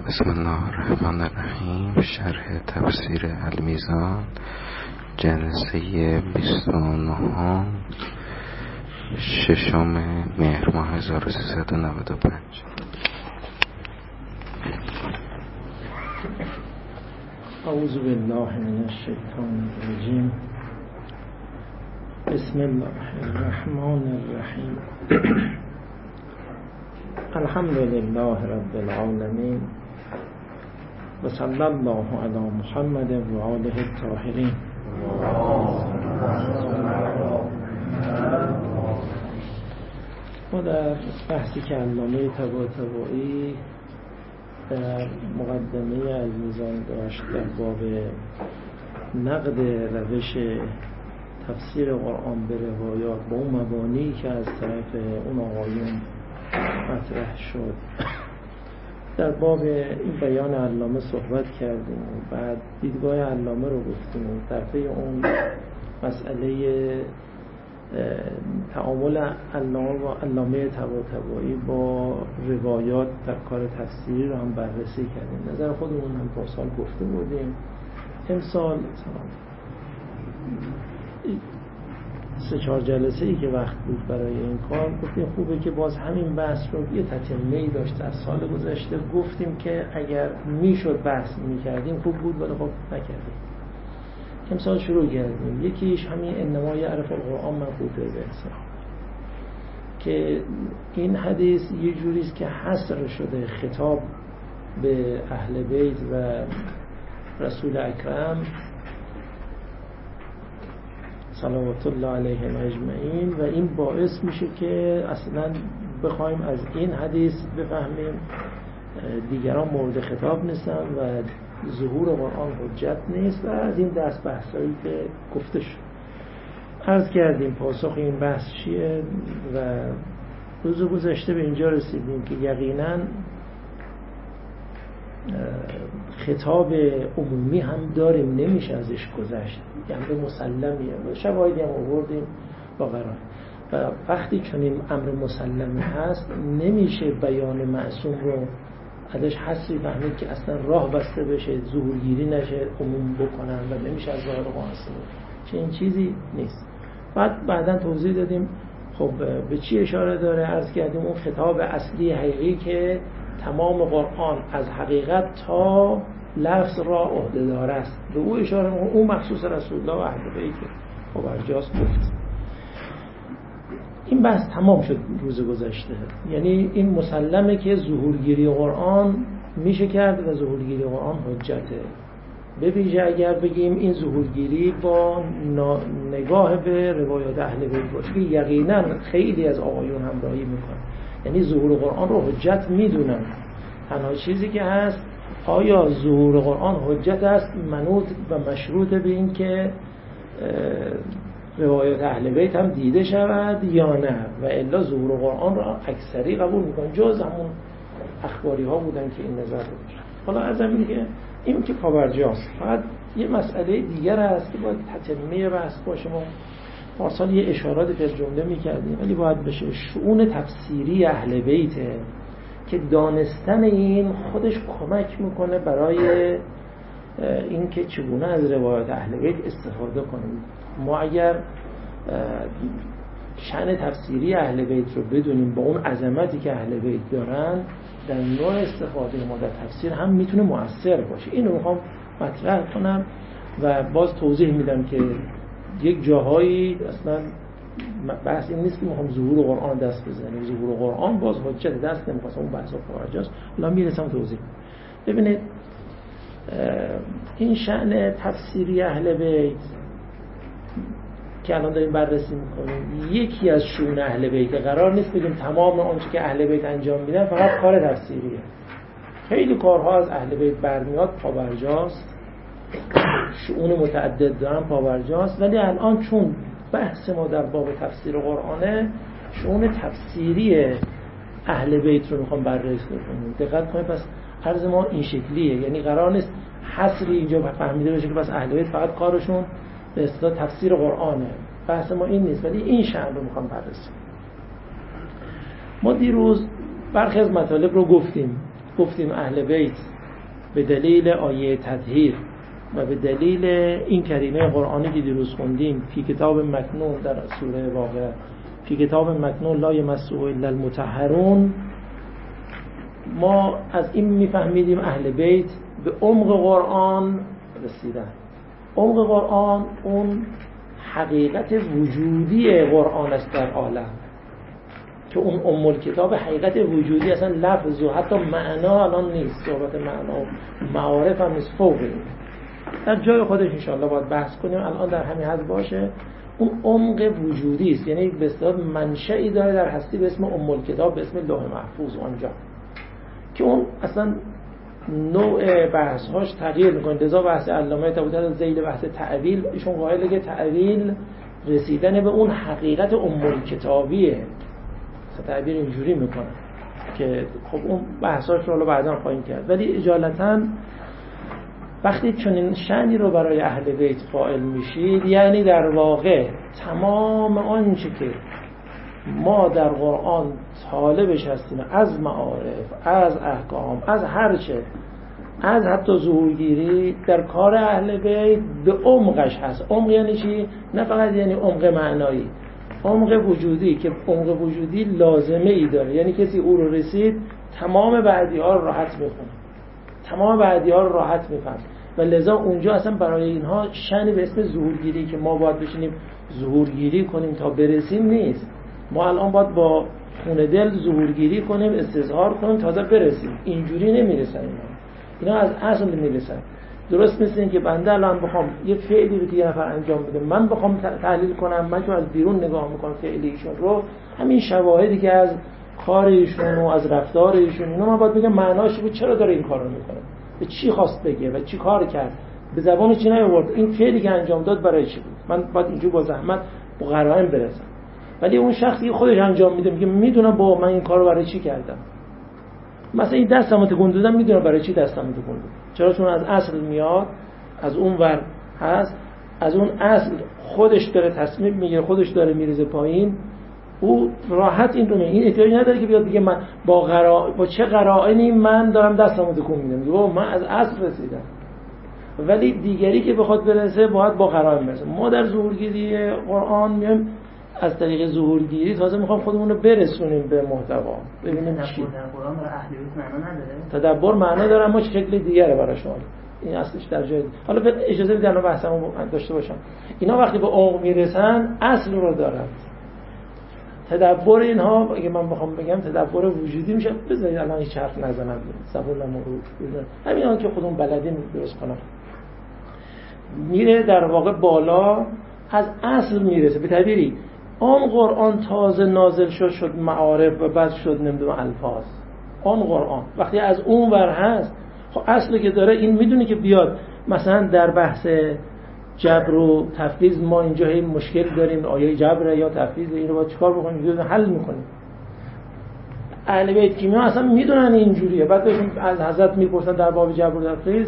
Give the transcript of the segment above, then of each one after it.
بسم الله الرحمن الرحیم. شرح تفسیر المیزان جلسه 29 6 مهر ماه 1395. اعوذ بالله من الشیطان الرجیم. بسم الله الرحمن الرحیم. الحمد لله رب العالمین و صلی الله علی محمد و آله الطاهرین. ما در بحثی که علامه طباطبایی در مقدمه المیزان داشت در باب نقد روش تفسیر قرآن به روایات با اون مبانی که از طرف اون آقایون مطرح شد، در باب این بیان علامه صحبت کردیم و بعد دیدگاه علامه رو گفتیم و در پی اون مسئله تعامل علامه طباطبایی با روایات در کار تفسیری رو هم بررسی کردیم. نظر خودمون هم پارسال گفته بودیم. امسال 3-4 جلسه ای که وقت بود برای این کار گفتیم خوبه که باز همین بحث رو یه تتمه‌ای داشت. از سال گذشته گفتیم که اگر میشد بحث میکردیم خوب بود، ولی خب نکردیم. امسال شروع کردیم. یکیش همین انما یعرف القرآن من قوته به انسان، که این حدیث یه جوریست که حصر شده خطاب به اهل بیت و رسول اکرم صلوات الله علیهم اجمعین، و این باعث میشه که اصلا بخوایم از این حدیث بفهمیم دیگران مورد خطاب نیستن و ظهور قرآن حجت نیست، و از این دست بحثایی که گفته شد عرض کردیم. پاسخ این بحث چیه؟ و روز گذشته به اینجا رسیدیم که یقینا خطاب عمومی هم داریم، نمیشه ازش گذشت، یعنی مسلمیه. شواهدی هم آوردیم با قرار، و وقتی چنین امر مسلمی هست نمیشه بیان معصوم رو ازش حسی فهمید که اصلا راه بسته بشه، ظهورگیری نشه، عموم بکنن و نمیشه از ظاهر قرآن استفاده. چنین چیزی نیست. بعداً توضیح دادیم خب به چی اشاره داره. عرض کردیم اون خطاب اصلی حقیقی که تمام قرآن از حقیقت تا لفظ را عهده‌دار است، به او اشاره می‌کنه. اون مخصوص رسول الله و اهل بیت خب برجاست گفت. این بحث تمام شد روز گذشته. یعنی این مسلمه که ظهورگیری قرآن میشه کرد و ظهورگیری قرآن حجته. به ویژه اگر بگیم این ظهورگیری با نگاه به روایات اهل بیت باشه که یقینا خیلی از آقایون همراهی میکنن، یعنی ظهور قرآن رو حجت میدونن. تنها چیزی که هست آیا ظهور قرآن حجت است منوط و مشروط به این که روایات اهل بیت هم دیده شود یا نه، و الا ظهور قرآن را اکثری قبول میکنن، جز همون اخباری ها بودن که این نظر رو داشتن. حالا از همین که این که پاورجاست، فقط یه مسئله دیگر هست که باید تتمه بحث باشه. ما پارسال یه اشارات به جمله میکردیم ولی باید بشه شؤون تفسیری اهل بیته که دانستن این خودش کمک میکنه برای این که چگونه از روایات اهل بیت استفاده کنیم. ما اگر شأن تفسیری اهل بیت رو بدونیم با اون عظمتی که اهل بیت دارن، در نوع استفاده ما در تفسیر هم میتونه مؤثر باشه. اینو میخوام مطرح کنم و باز توضیح میدم که یک جاهایی اصلا بحث این نیست که میخوام ظهور قرآن دست بزنیم. ظهور قرآن باز حجت دست نمیخواست، اون بحثا پاورجاست. الان میرسم توضیح. ببینید این شأن تفسیری اهل بیت که الان داریم بررسی میکنیم یکی از شؤون اهل بیت. قرار نیست بگیم تمام آنچه که اهل بیت انجام میدن فقط کار تفسیریه. خیلی کارها از اهل بیت برمیاد پاورجاست، شؤون متعدد دارن پاورجاست. ولی الان چون بحث ما در باب تفسیر قرآنه، شؤون تفسیری اهل بیت رو میخوام بررسی کنیم. دقت کنید، پس عرض ما این شکلیه. یعنی قرار نیست حصری اینجا فهمیده بشه که بس اهل بیت فقط کارشون به اصطلاح تفسیر قرآنه. بحث ما این نیست، ولی این شأن رو میخوام بررسی. ما دیروز برخی از مطالب رو گفتیم اهل بیت به دلیل آیه تطهیر و به دلیل این کریمه قرآنی که دیروز خوندیم فی کتاب مکنون در سوره واقعه، فی کتاب مکنون لا یمسه الا المطهرون، ما از این میفهمیدیم اهل بیت به عمق قرآن رسیدن. عمق قرآن اون حقیقت وجودی قرآن است در عالم، که اون ام الکتاب حقیقت وجودی، اصلا لفظ و حتی معنا الان نیست، صحبت معنا و معارف هم نیست، فوق این در جای خودش انشاءالله باید بحث کنیم، الان در همین حد باشه. اون عمق وجودی است، یعنی به اصطلاح منشأی داره در هستی به اسم ام الکتاب، به اسم لوح محفوظ آنجا، که اون اصلا نوع بحث‌هاش تغییر می‌کنه. لذا بحث علامه طباطبایی از ذیل بحث تعویل، ایشون قائله که تعویل رسیدن به اون حقیقت ام الکتابیه، تعبیر اینجوری میکنه که خب اون بحثاش رو بعداً خواهیم کرد. ولی اجالتاً وقتی چنین شأنی رو برای اهل بیت قائل میشید، یعنی در واقع تمام آنچه که ما در قرآن طالبش هستیم از معارف، از احکام، از هر چه، از حتی ظهورگیری در کار اهل بیت به عمقش هست. عمق یعنی چی؟ نه فقط یعنی عمق معنایی، عمق وجودی، که عمق وجودی لازمه ای داره، یعنی کسی او رو رسید تمام بعدی ها رو راحت میخونه، تمام بعدی ها رو راحت میفهم، و لذا اونجا اصلا برای اینها شأنی به اسم ظهورگیری که ما باید بشینیم ظهورگیری کنیم تا برسیم نیست. ما الان باید با خون دل ظهورگیری کنیم، استظهار کنیم تازه برسیم. اینجوری نمیرسن اینا از اصل میرسن. درست مثل این که بنده الان بخوام یه فعلی رو که یه نفر انجام بده من بخوام تحلیل کنم، من چون از بیرون نگاه میکنم فعل ایشون رو، همین شواهدی که از کار ایشون و از رفتار ایشون، اینا من باید بگم معناش بود، چرا داره این کارو میکنه، به چی خواست بگه و چی کار کرد، به زبان چی نیاورد، این فعلی که انجام داد برای چی بود. من باید اینجوری با زحمت با قرائن برسم. ولی اون شخصی خودش انجام میده، میگه میدونم با من این کارو برای چی کردم، مثلا این دستمو تکون دادم میدونم برای چی دستمو تکون دادم، چرا؟ چون از اصل میاد، از اون ور هست، از اون اصل خودش داره تصمیم میگیره، خودش داره میریزه پایین، او راحت این رو میگه. این احتیاجی نداره که بیاد بگه من با چه قرائنی من دارم دستمو تکون میدم، میگه من از اصل رسیدم. ولی دیگری که بخواد برسه باید با قرائن برسه. ما در ظهورگیری قرآن میایم از طریق ظهورگیری تازه میخوام خودمون رو برسونیم به محتوا، ببینیم چی. در قرآن برای اهل بیت معنا نداره؟ تدبر معنا داره، اما شکل دیگره برای شما. این اصلش در جای حالا اجازه بدید الان بحثمو داشته باشم. اینا وقتی به عمق میرسن اصل رو دارن. تدبر اینها اگه من بخوام بگم تدبر وجودی میشه، بذارید الان هیچ حرف نزنم، زبونم رو همینا که خودمون بلدین درست کنم. میره در واقع بالا، از اصل میرسه. به تعبیری آن قرآن تازه نازل شد معارف و بعد شد نمیدونم الفاظ. آن قرآن وقتی از اون ور هست، خب اصلی که داره این میدونه که بیاد مثلا در بحث جبر و تفویض ما اینجا هی مشکل داریم، آیه جبر یا تفویض، اینو با چیکار بکنیم؟ اینو حل میکنیم. اهل بیت کیمیا اصلا میدونن اینجوریه. بعد بهشون از حضرت میپرسن در باب جبر و تفویض،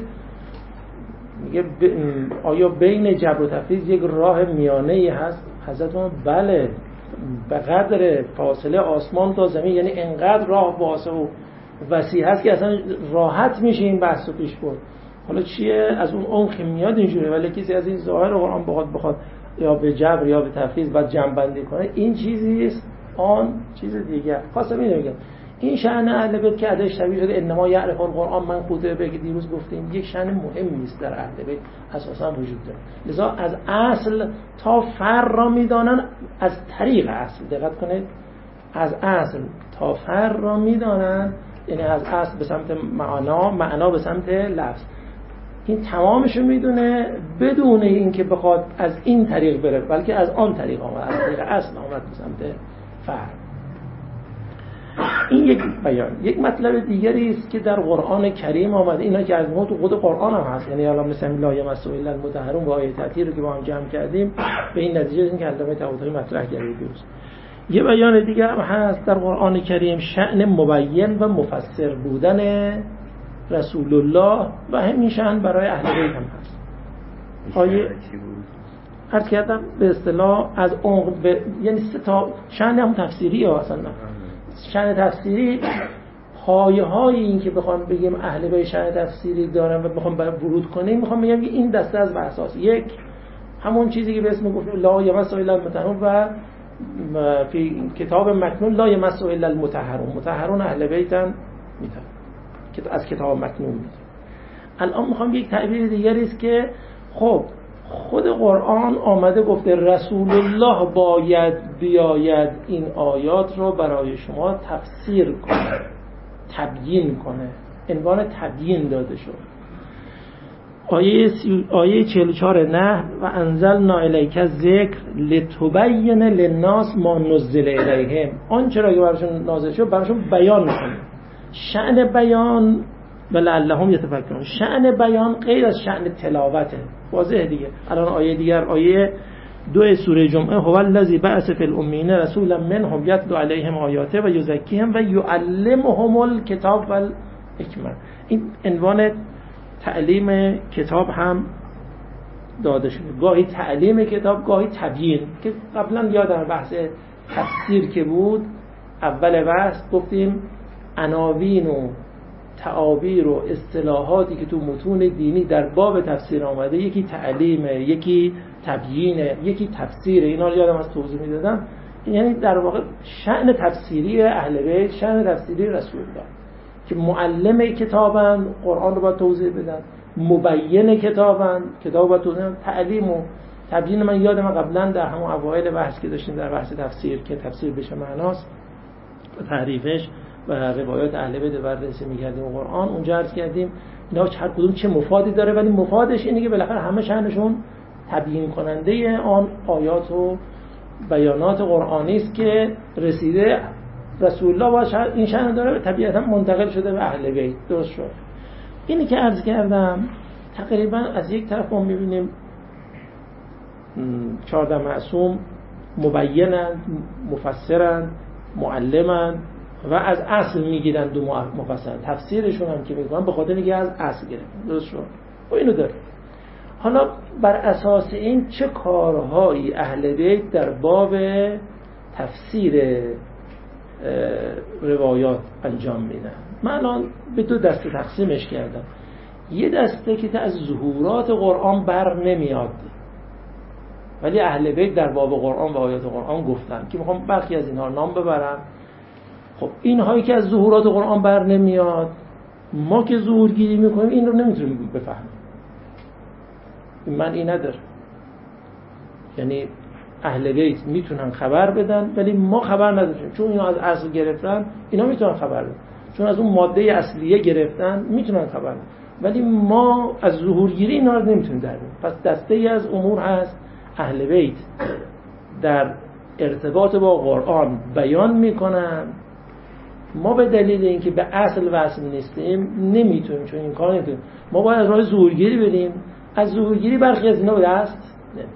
میگه آیا بین جبر و تفویض یک راه میانه‌ای هست؟ حضرت ما بله، به قدر فاصله آسمان تا زمین، یعنی انقدر راه واسع و وسیع هست که اصلا راحت میشه این بحث رو پیش برد. حالا چیه از اون عمق میاد اینجوری، ولی کسی از این ظاهر قرآن بخواد یا به جبر یا به تفویض بعد جمع بندی کنه، این چیزی است، آن چیز دیگه. خواستم اینو بگم، این شأن اهل بیت که ادای شبیه شده انما یعرف القرآن من خودت بگی دیروز گفتیم، یک شأن مهمی است در اهل بیت، اساسا وجود داره. لذا از اصل تا فر را میدانن از طریق اصل. دقت کنید، از اصل تا فر را میدانن، یعنی از اصل به سمت معنا به سمت لفظ. این تمامش رو میدونه بدون اینکه بخواد از این طریق بره، بلکه از آن طریق آمد، از طریق اصل آمد به سمت فر. این یک بیان. یک مطلب دیگری است که در قرآن کریم آمده، اینا که از ما تو خود قرآن هم هست، یعنی الان مثلا لا یمسه الا المطهرون و آیه تطهیر رو که با هم جمع کردیم، به این نتیجه رسیدیم که علامه طباطبایی مطرح کرده درست. یه بیان دیگه هم هست در قرآن کریم، شأن مبین و مفسر بودن رسول الله و همین شأن برای اهل بیت هم هست. آیه عرض کردم به اصطلاح از عمق یعنی سه تا شأن هم تفسیری ها اصلا. شأن تفسیری پایه‌های این که بخوام بگیم اهل بیت شأن تفسیری دارن و بخوام ورود کنیم، میخوام بگم که این دسته از بحثاست. یک، همون چیزی که به اسم گفت لا یمسه الا المطهرون و فی کتاب مکنون لا یمسه الا المطهرون، مطهرون اهل بیتن میتونن که از کتاب مکنون میگه. الان میخوام یک تعبیر دیگری است که خب خود قرآن آمده گفته رسول الله باید بیاید این آیات رو برای شما تفسیر کنه، تبیین کنه. عنوان تبیین داده شد. آیه 44 نحل و انزلنا الیک الذکر لتبین للناس ما نزل الیهم، آنچه را که براشون نازل شد براشون بیان کنه. شأن بیان و لعلهم یتفکرون، شأن بیان غیر از شأن تلاوته. واضحه دیگه. الان آیه دیگر، آیه 2 سوره جمعه، هو الذی بعث فی الامین رسولا منهم یتلو علیهم آیاته و یزکیهم و یعلمهم الکتاب والحکمه. این عنوان تعلیم کتاب هم داده شده، گاهی تعلیم کتاب، گاهی تبیین. که قبلا یادم بحث تفسیر که بود، اول بحث گفتیم عناوین و تعابیر و اصطلاحاتی که تو متون دینی در باب تفسیر آمده، یکی تعلیمه، یکی تبیینه، یکی تفسیره. اینا رو یادم از توضیح میدادم. یعنی در واقع شأن تفسیری اهل بیت، شأن تفسیری رسول الله که معلم کتابن، قرآن رو باید توضیح بدن، مبین کتابن، کتاب باید توضیح بدن. تعلیم و تبیین من یادم قبلا در همون اوایل بحث که داشتیم در بحث تفسیر که تفسیر بشه معناست و تعریفش و روایات اهل بیت بررسی می‌کردیم قرآن، اونجا عرض کردیم اینا هر کدوم چه مفادی داره، ولی مفادش اینه که بالاخره همه شأنشون تبیین کننده آن آیات و بیانات قرآنی است که رسیده رسول الله باشه. این شأن داره، طبیعتا منتقل شده به اهل بیت. درست شد. اینی که عرض کردم تقریبا از یک طرف ما می‌بینیم 14 معصوم مبینن، مفسرن، معلمن و از اصل میگیرن دو مفسر. تفسیرشون هم که میگن به خاطر اینکه از اصل گرفتن. درست شد. و اینو داره. حالا بر اساس این چه کارهایی اهل بیت در باب تفسیر روایات انجام میدن؟ من الان به دو دسته تقسیمش کردم. یه دسته که از ظهورات قرآن بر نمیاد، ولی اهل بیت در باب قرآن و آیات قرآن گفتن که میخوام برخی از اینها نام ببرم. خب اینهایی که از ظهورات قرآن بر نمیاد، ما که ظهورگیری میکنیم این رو نمیتونیم بفهمیم. من این نداره. یعنی اهل بیت میتونن خبر بدن ولی ما خبر نداریم، چون اینا از اصل گرفتن. اینا میتونن خبر بدن چون از اون ماده اصلیه گرفتن، میتونن خبر بدن، ولی ما از ظهورگیری اینا رو نمیتونیم در بیاریم. پس دسته ای از امور هست اهل بیت در ارتباط با قرآن بیان میکنن، ما به دلیل اینکه به اصل وصل نیستیم نمیتونیم، چون این کار نمیتونیم. ما باید از راه ظهورگیری بریم. از ظهورگیری برخی از اینا به دست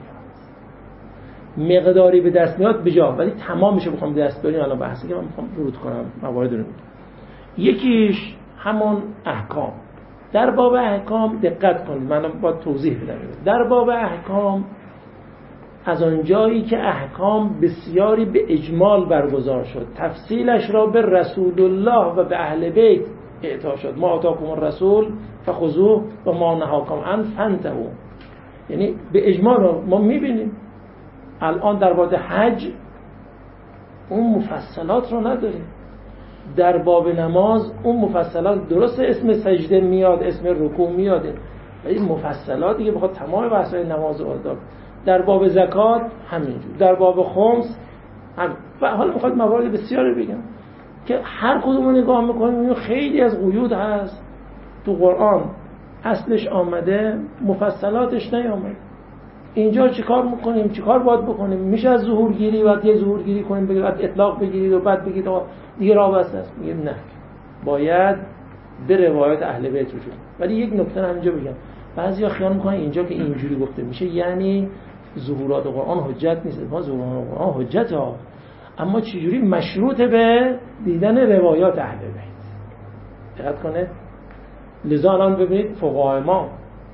نمیاد، مقداری به دست میاد بجا، ولی تمامش بخوام به دست بیاریم الان بحثی که من میخوام ورود کنم موارد رو. یکیش همون احکام. در باب احکام دقت کنید، من باید توضیح بدم. در باب احکام از آنجایی که احکام بسیاری به اجمال برگزار شد، تفصیلش را به رسول الله و به اهل بیت اعطا شد. ما آتاکم الرسول فخذوه و ما نهاکم عنه فانتهوا. یعنی به اجمال ما میبینیم الان در باب حج اون مفصلات رو نداریم. در باب نماز اون مفصلات، درست اسم سجده میاد، اسم رکوع میاد، ولی مفصلاتی که بخواد تمام بحث‌های نماز و آداب. در باب زکات همینجور، در باب خمس هم. و حالا میخواد موارد بسیاری بگم که هر کدوم رو نگاه میکنیم خیلی از قیود هست تو قرآن، اصلش آمده مفصلاتش نیامده. اینجا چیکار میکنیم، چیکار باید بکنیم؟ میشه از ظهورگیری بعد یه ظهورگیری کنیم، بعد اطلاق بگیرید و بعد بگید دیگه راه بسته است. میگیم نه، باید به روایات اهل بیت رجوع. ولی یک نکته همینجا بگم، بعضیا خیال میکنن اینجا که اینجوری گفته میشه یعنی ظهورات قرآن حجت نیست. ما ظهورات قرآن حجت ها، اما چجوری؟ مشروط به دیدن روایات اهل بیت. دقت کنه. لذا الان ببینید فقهای ما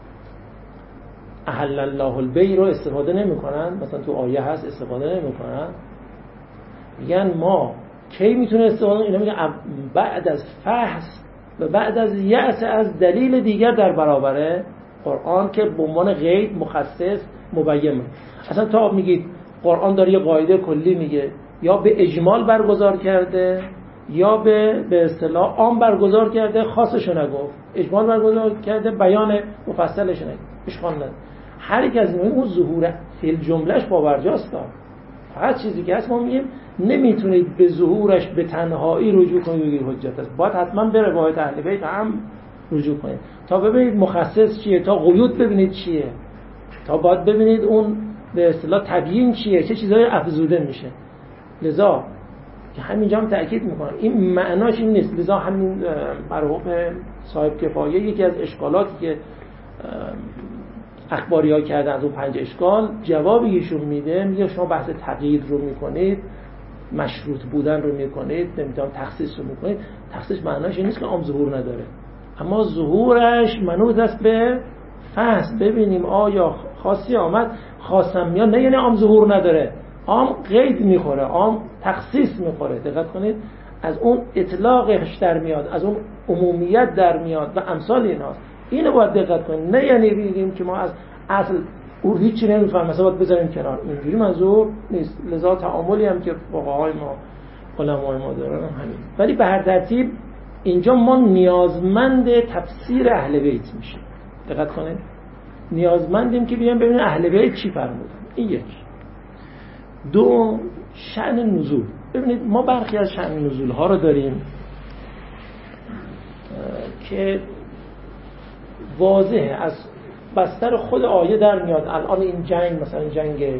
احل الله البیع رو استفاده نمی‌کنن، مثلا تو آیه هست استفاده نمی‌کنن، میگن ما کی میتونه استفاده؟ اینا میگن بعد از فحص و بعد از یأس از دلیل دیگر در برابر قرآن که به عنوان غیب مخصص مبین. اصلا تا میگید قرآن داره یه قاعده کلی میگه، یا به اجمال برگزار کرده یا به اصطلاح عام برگزار کرده، خاصشو نگفت. اجمال برگزار کرده، بیان مفصلش نگفت، اشکال نداره. هر یک از اون ظهور فی جملهش باورجاست. فقط چیزی که هست ما میگیم نمیتونید به ظهورش به تنهایی رجوع کنید بگید حجت است، باید حتما به روایت اهل بیت هم رجوع کنید تا ببینید مخصص چیه، تا قیود ببینید چیه، تا باید ببینید اون به اصطلاح تبیین چیه، چه چیزایی افزوده میشه. لذا که همینجا هم تأکید میکنم این معناش این نیست. لذا همین مرحوم صاحب کفایه یکی از اشکالاتی که اخباری ها کردن از اون 5 اشکال جوابی ایشون میده، میگه شما بحث تقیید رو میکنید، مشروط بودن رو میکنید، نمیدونم تخصیص رو میکنید. تخصیص معناش این نیست که عام ظهور نداره، اما ظهورش منوط است به فحص، ببینیم آیا خاصی آمد خاصم یا نه. یعنی عام ظهور نداره، عام قید میخوره، عام تخصیص میخوره. دقت کنید از اون اطلاقش در میاد، از اون عمومیت در میاد و امثال ایناست. اینو باید دقت کنید. نه یعنی بگیم که ما از اصل او هیچی نمیفهم مثلا باید بذاریم کنار، اینجوری منظور نیست. لذا تعاملی هم که فقهای ما علمای ما دارن همین. ولی به هر ترتیب اینجا ما نیازمند تفسیر اهل بیت میشیم. دقت کنید نیازمندیم که بیان ببینیم اهل بیت چی فرمودن. این یک. دو، شأن نزول. ببینید ما برخی از شأن نزول ها رو داریم که واضحه از بستر خود آیه در میاد. الان این جنگ مثلا جنگ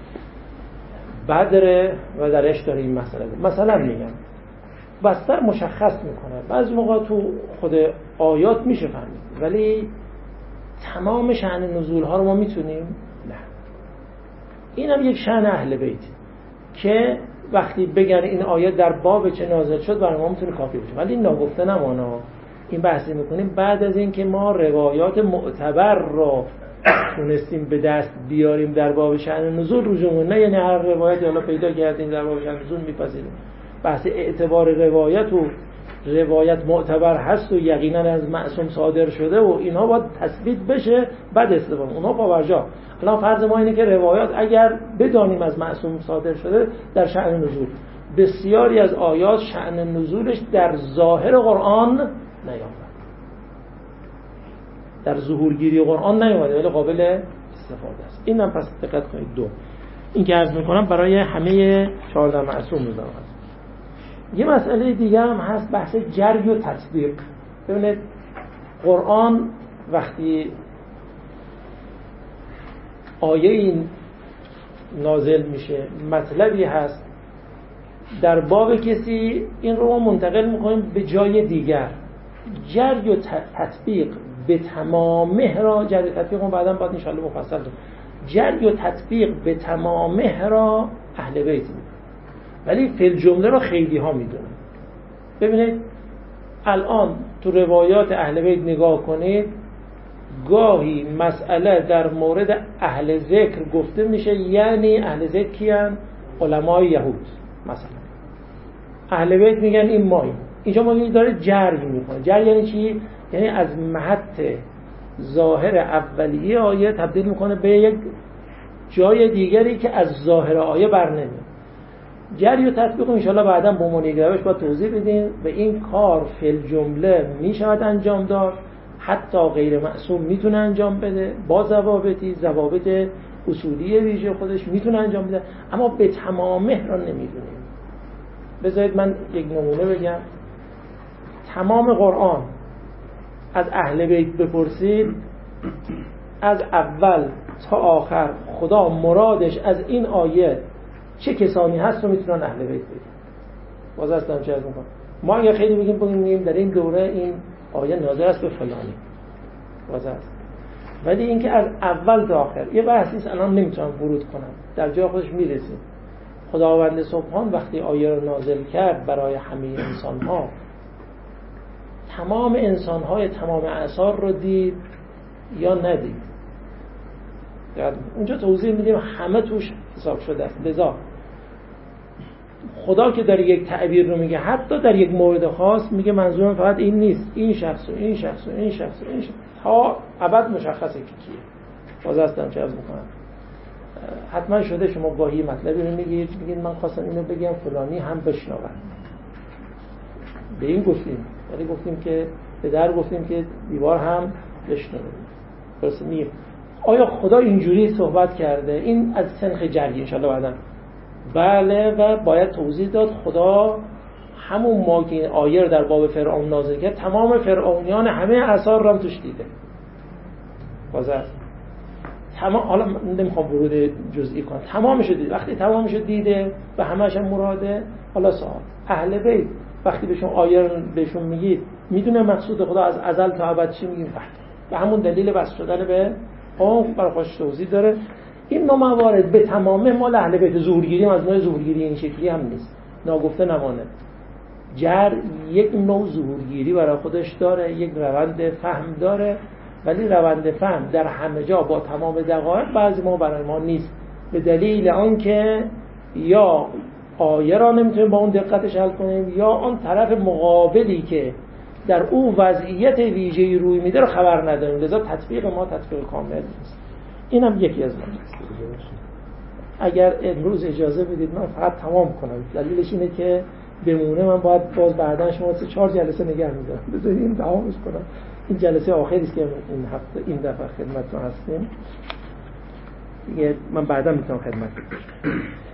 بدر و درش داره این مسئله. مثلا میگم بستر مشخص میکنه، بعضی موقع تو خود آیات میشه فهمید، ولی تمام شأن نزول ها رو ما میتونیم؟ نه. این هم یک شأن اهل بیت که وقتی بگن این آیه در باب چه نازل شد برای ما میتونه کافی باشه، ولی ناگفته نمانه. این بحثی میکنیم بعد از این که ما روایات معتبر رو تونستیم به دست بیاریم در باب شأن نزول رجوع، نه یعنی هر روایتی حالا پیدا کردیم در باب شأن نزول میپذیریم. بحث اعتبار روایت و روایت معتبر هست و یقینا از معصوم صادر شده و اینا باید تثبیت بشه بعد استفاده. اونا پاورجا. الان فرض ما اینه که روایات اگر بدانیم از معصوم صادر شده در شأن نزول، بسیاری از آیات شأن نزولش در ظاهر قرآن نیامد، در ظهورگیری قرآن نیامده، ولی قابل استفاده است. اینم پس دقت کنید. دو، این که عرض میکنم برای همه 14 معصوم میذارم. یه مسئله دیگه هم هست، بحث جری و تطبیق. ببینید قرآن وقتی آیه این نازل میشه مطلبی هست در باب کسی، این رو ما منتقل میکنیم به جای دیگر. جری و تطبیق به تمامه را، جری و تطبیق ما بعداً باید انشاءالله مفصل دارم. جری و تطبیق به تمامه را اهل بیت میدونن، ولی فی الجمله را خیلی ها میدونن. ببینید الان تو روایات اهل بیت نگاه کنید، گاهی مسئله در مورد اهل ذکر گفته میشه، یعنی اهل ذکر کیان؟ علمای یهود مثلا. اهل بیت میگن این ماییم. اینجا ما داره جری میکنه. جری یعنی چی؟ یعنی از محط ظاهر اولیه آیه تبدیل میکنه به یک جای دیگری که از ظاهر آیه بر نمیاد. جری و تطبیق انشاءالله بعداً با منیگرهش با توضیح بدیم. و این کار فی الجمله میشود انجام داد، حتی غیر معصوم میتونه انجام بده با ضوابط اصولی ویژه خودش میتونه انجام بده، اما به تمامه را نمیدونیم. بذارید من یک نمونه بگم. تمام قرآن از اهل بیت بپرسید، از اول تا آخر خدا مرادش از این آیه چه کسانی هست رو میتونن اهل بیت بگن. باز هستم چه از میکنم. ما اگه خیلی بگیم در این دوره این آیه نازل است به فلانی، باز هست. ولی اینکه از اول تا آخر یه بحثیست، الان نمیتونم ورود کنم، در جای خودش میرسیم. خداوند سبحان وقتی آیه رو نازل کرد برای همه انسان‌ها، تمام انسان‌های تمام اعصار رو دید یا ندید؟ اونجا توضیح میدیم همه توش حساب شده است. لذا خدا که داره یک تعبیر رو میگه، حتی در یک مورد خاص میگه منظورم فقط این نیست، این شخص و این شخص و این شخص و این شخص تا ابد مشخصه که کیه. باز هستم چه از میکنم. حتما شده شما گاهی مطلبی رو میگید من خواستم اینو بگم فلانی هم بشنوه، به این گفتیم، ولی گفتیم که به در گفتیم که دیوار هم بشنوه. درست میگیم آیا خدا اینجوری صحبت کرده؟ این از سنخ جری انشالله بعداً. بله، و باید توضیح داد خدا همون ما که این آیه رو در باب فرعون نازل کرد تمام فرعونیان همه آثار را توش دیده. بازه تمام، حالا نمیخوام ورود جزئی کنم، تمامش دیده. وقتی تمامش دیده و همه‌اش هم مراده، حالا سوال اهل بیت وقتی بهشون آیه رو بهشون میگید میدونه مقصود خدا از ازل تا ابد چی؟ میگیم بله. به همون دلیل بس شدن به اون برای خودش توضیح داره. این نوع موارد به تمامه مال اهل بیت. ظهورگیری از نوع ظهورگیری این شکلی هم نیست، ناگفته نمانه. جر یک نوع ظهورگیری برای خودش داره، یک روند فهم داره، ولی روند فهم در همه جا با تمام دقایق بعضی ما برای ما نیست، به دلیل آنکه یا آیه را نمیتونیم با اون دقتش حل کنیم، یا آن طرف مقابلی که در او وضعیت ویژه‌ای روی میده رو خبر نداریم، لذا تطبیق ما تطبیق کامل نیست. این هم یکی از ماست. اگر امروز اجازه بدید من فقط تمام کنم، دلیلش اینه که بمونه من باید باز بعداً شما 4 جلسه نگه می‌دارم. بذارید این تمامش کنم. این جلسه آخری است که این هفته این دفعه خدمتتون هستیم دیگه، من بعدا میتونم خدمت کنم.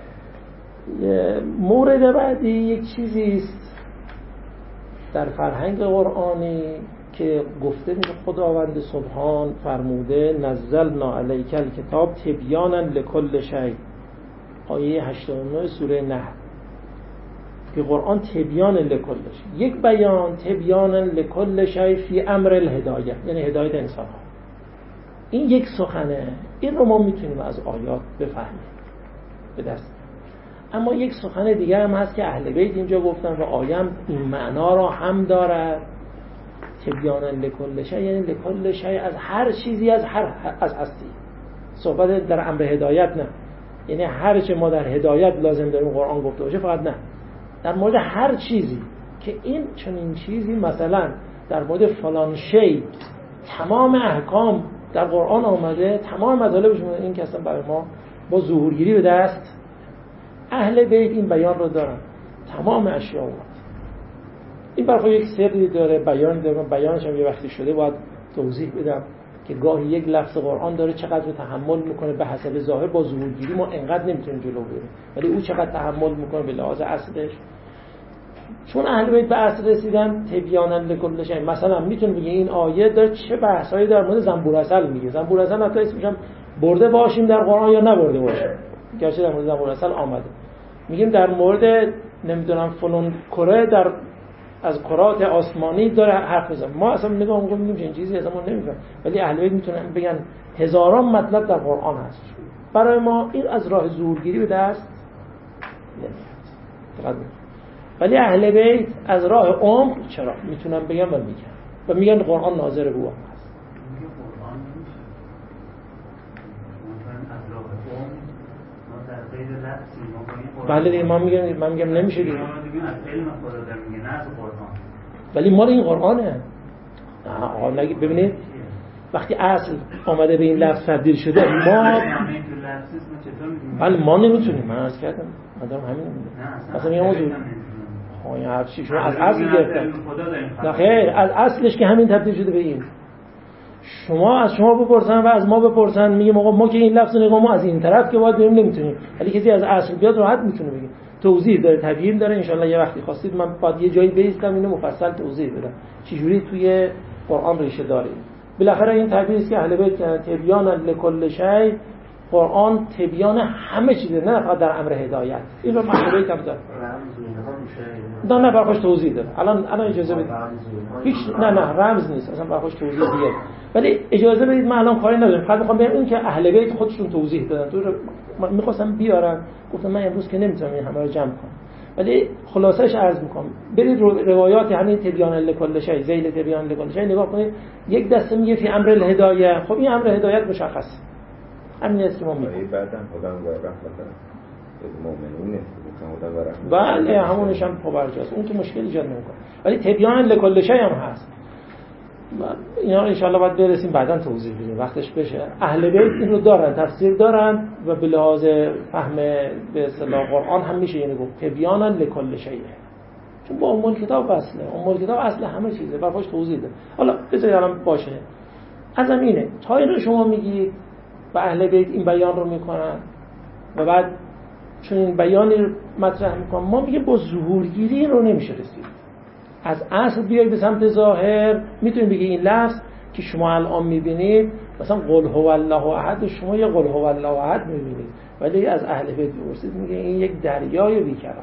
مورد بعدی یک چیزی است در فرهنگ قرآنی که گفته میشه خداوند سبحان فرموده نزلنا علیک الکتاب تبیانا لکل شیء، آیه 89 سوره نحل، که قرآن تبیان لکل شیء، یک بیان تبیانا لکل شیء فی امر الهدایه، یعنی هدایت انسان ها. این یک سخنه، این رو ما میتونیم از آیات بفهمیم به دست. اما یک سخن دیگه هم هست که اهل بیت اینجا گفتن و آیه این معنا را هم دارد، تبیانا لکل شیء یعنی لکل شیء، از هر چیزی، از هستی. صحبت در امر هدایت نه، یعنی هر چه ما در هدایت لازم داریم قرآن گفته باشه، فقط نه، در مورد هر چیزی که این چنین چیزی مثلا در مورد فلان شی تمام احکام در قرآن آمده، تمام مطالبش این که اصلا برای ما با ظهورگیری به دست. اهل بیت این بیان رو دارن، تمام اشیاء اومد. این برای یک سری داره، بیان داره. بیانش هم یه وقتی شده باید توضیح بدم که گاهی یک لفظ قرآن داره چقدر تحمل میکنه به حسب ظاهر، با ظهورگیری ما انقدر نمیتونیم جلو بریم، ولی او چقدر تحمل میکنه به لحاظ اصلش. چون اهل بیت به اصل رسیدن تبیانا لکل شیء، مثلا میتونه بگه این آیه داره چه بحثایی در مورد زنبور عسل میگه. زنبور عسل حتی اسمش هم برده باشیم در قرآن یا نبرده باشیم، گرچه در مورد زنبور عسل آمده. میگیم در مورد نمیدونم فلان کره در از کرات آسمانی داره حرف میزنه، ما اصلا نگاه میکنیم این چیزی اصلا ما نمیفهمیم، ولی اهل بیت میتونن بگن هزاران مطلب در قرآن هست. برای ما این از راه ظهورگیری به دست نمیاد، ولی اهل بیت از راه عمق چرا میتونن بگن و میگن و میگن قرآن ناظر به او هست. بله دیگه من میگم نمیشه دیگه، ولی مال این قرآنه. ببینید وقتی اصل آمده به این لفظ تبدیل شده ما بله ما نمیتونیم. من عرض کردم من دارم همین مثلا میگم موضوع این هر چی شما از اصل گرفتن، نه خیر، از اصلش که همین تبدیل شده به این. شما از شما بپرسن و از ما بپرسن، میگیم آقا ما که این لفظ نگاه ما از این طرف که باید بریم نمیتونیم، ولی کسی از اصل بیاد راحت میتونه بگه. توضیح داره، تبیین داره. ان یه وقتی خواستید من باید یه جایی بیستم اینو مفصل توضیح بدم چه جوری توی قرآن ریشه داره. بالاخره این تعبیری است که اهل بیت کردن تبیانا لکل شیء، قرآن تبیان همه چیزه، نه فقط در امر هدایت. این رو اهل بیت هم داره. نه برخوش توضیح داره. الان اجازه بدید. هیچ نه رمز نیست اصلا، برخوش توضیح دیگه. ولی اجازه بدید من الان کاری ندارم، فقط میخوام بگم این که اهل بیت خودشون توضیح دادن. تو میخواستم بیارم، گفتم من امروز که نمیتونم این همه رو جمع کنم، ولی خلاصش عرض میکنم. برید روایات همین تبیان لکل شیء، ذیل تبیان لکل شیء نگاه کنید. یک دسته میگه فی امر الهدایه. خب این امر هدایت مشخص همین است که ما میگیم. بعداً خدا رحمت به مؤمنین بله همونش هم پابرجاست، اون که مشکل ایجاد نمیکنه. ولی تبیان لکل شیء هم هست. اینا رو انشالله باید برسیم بعداً توضیح بدیم وقتش بشه. اهل بیت این رو دارن، تفسیر دارن و به لحاظ فهم به اصطلاح قرآن هم میشه یعنی گفت تبیانا لکل شیء، چون با ام کتاب اصله، ام کتاب اصل همه چیزه، برایش توضیح ده. حالا بذارید الان باشه از اینه تا اینو شما میگید و اهل بیت این بیان رو میکنن و بعد چون این بیانی مطرح میکنن ما میگیم با ظهورگیری این رو نمیشه رسید. از اصل بیاید به سمت ظاهر میتونید بگید این لفظ که شما الان میبینید مثلا قل هو الله احد، شما یه قل هو الله احد میبینید، ولی از اهل بیت بپرسید میگه این یک دریای بیکران،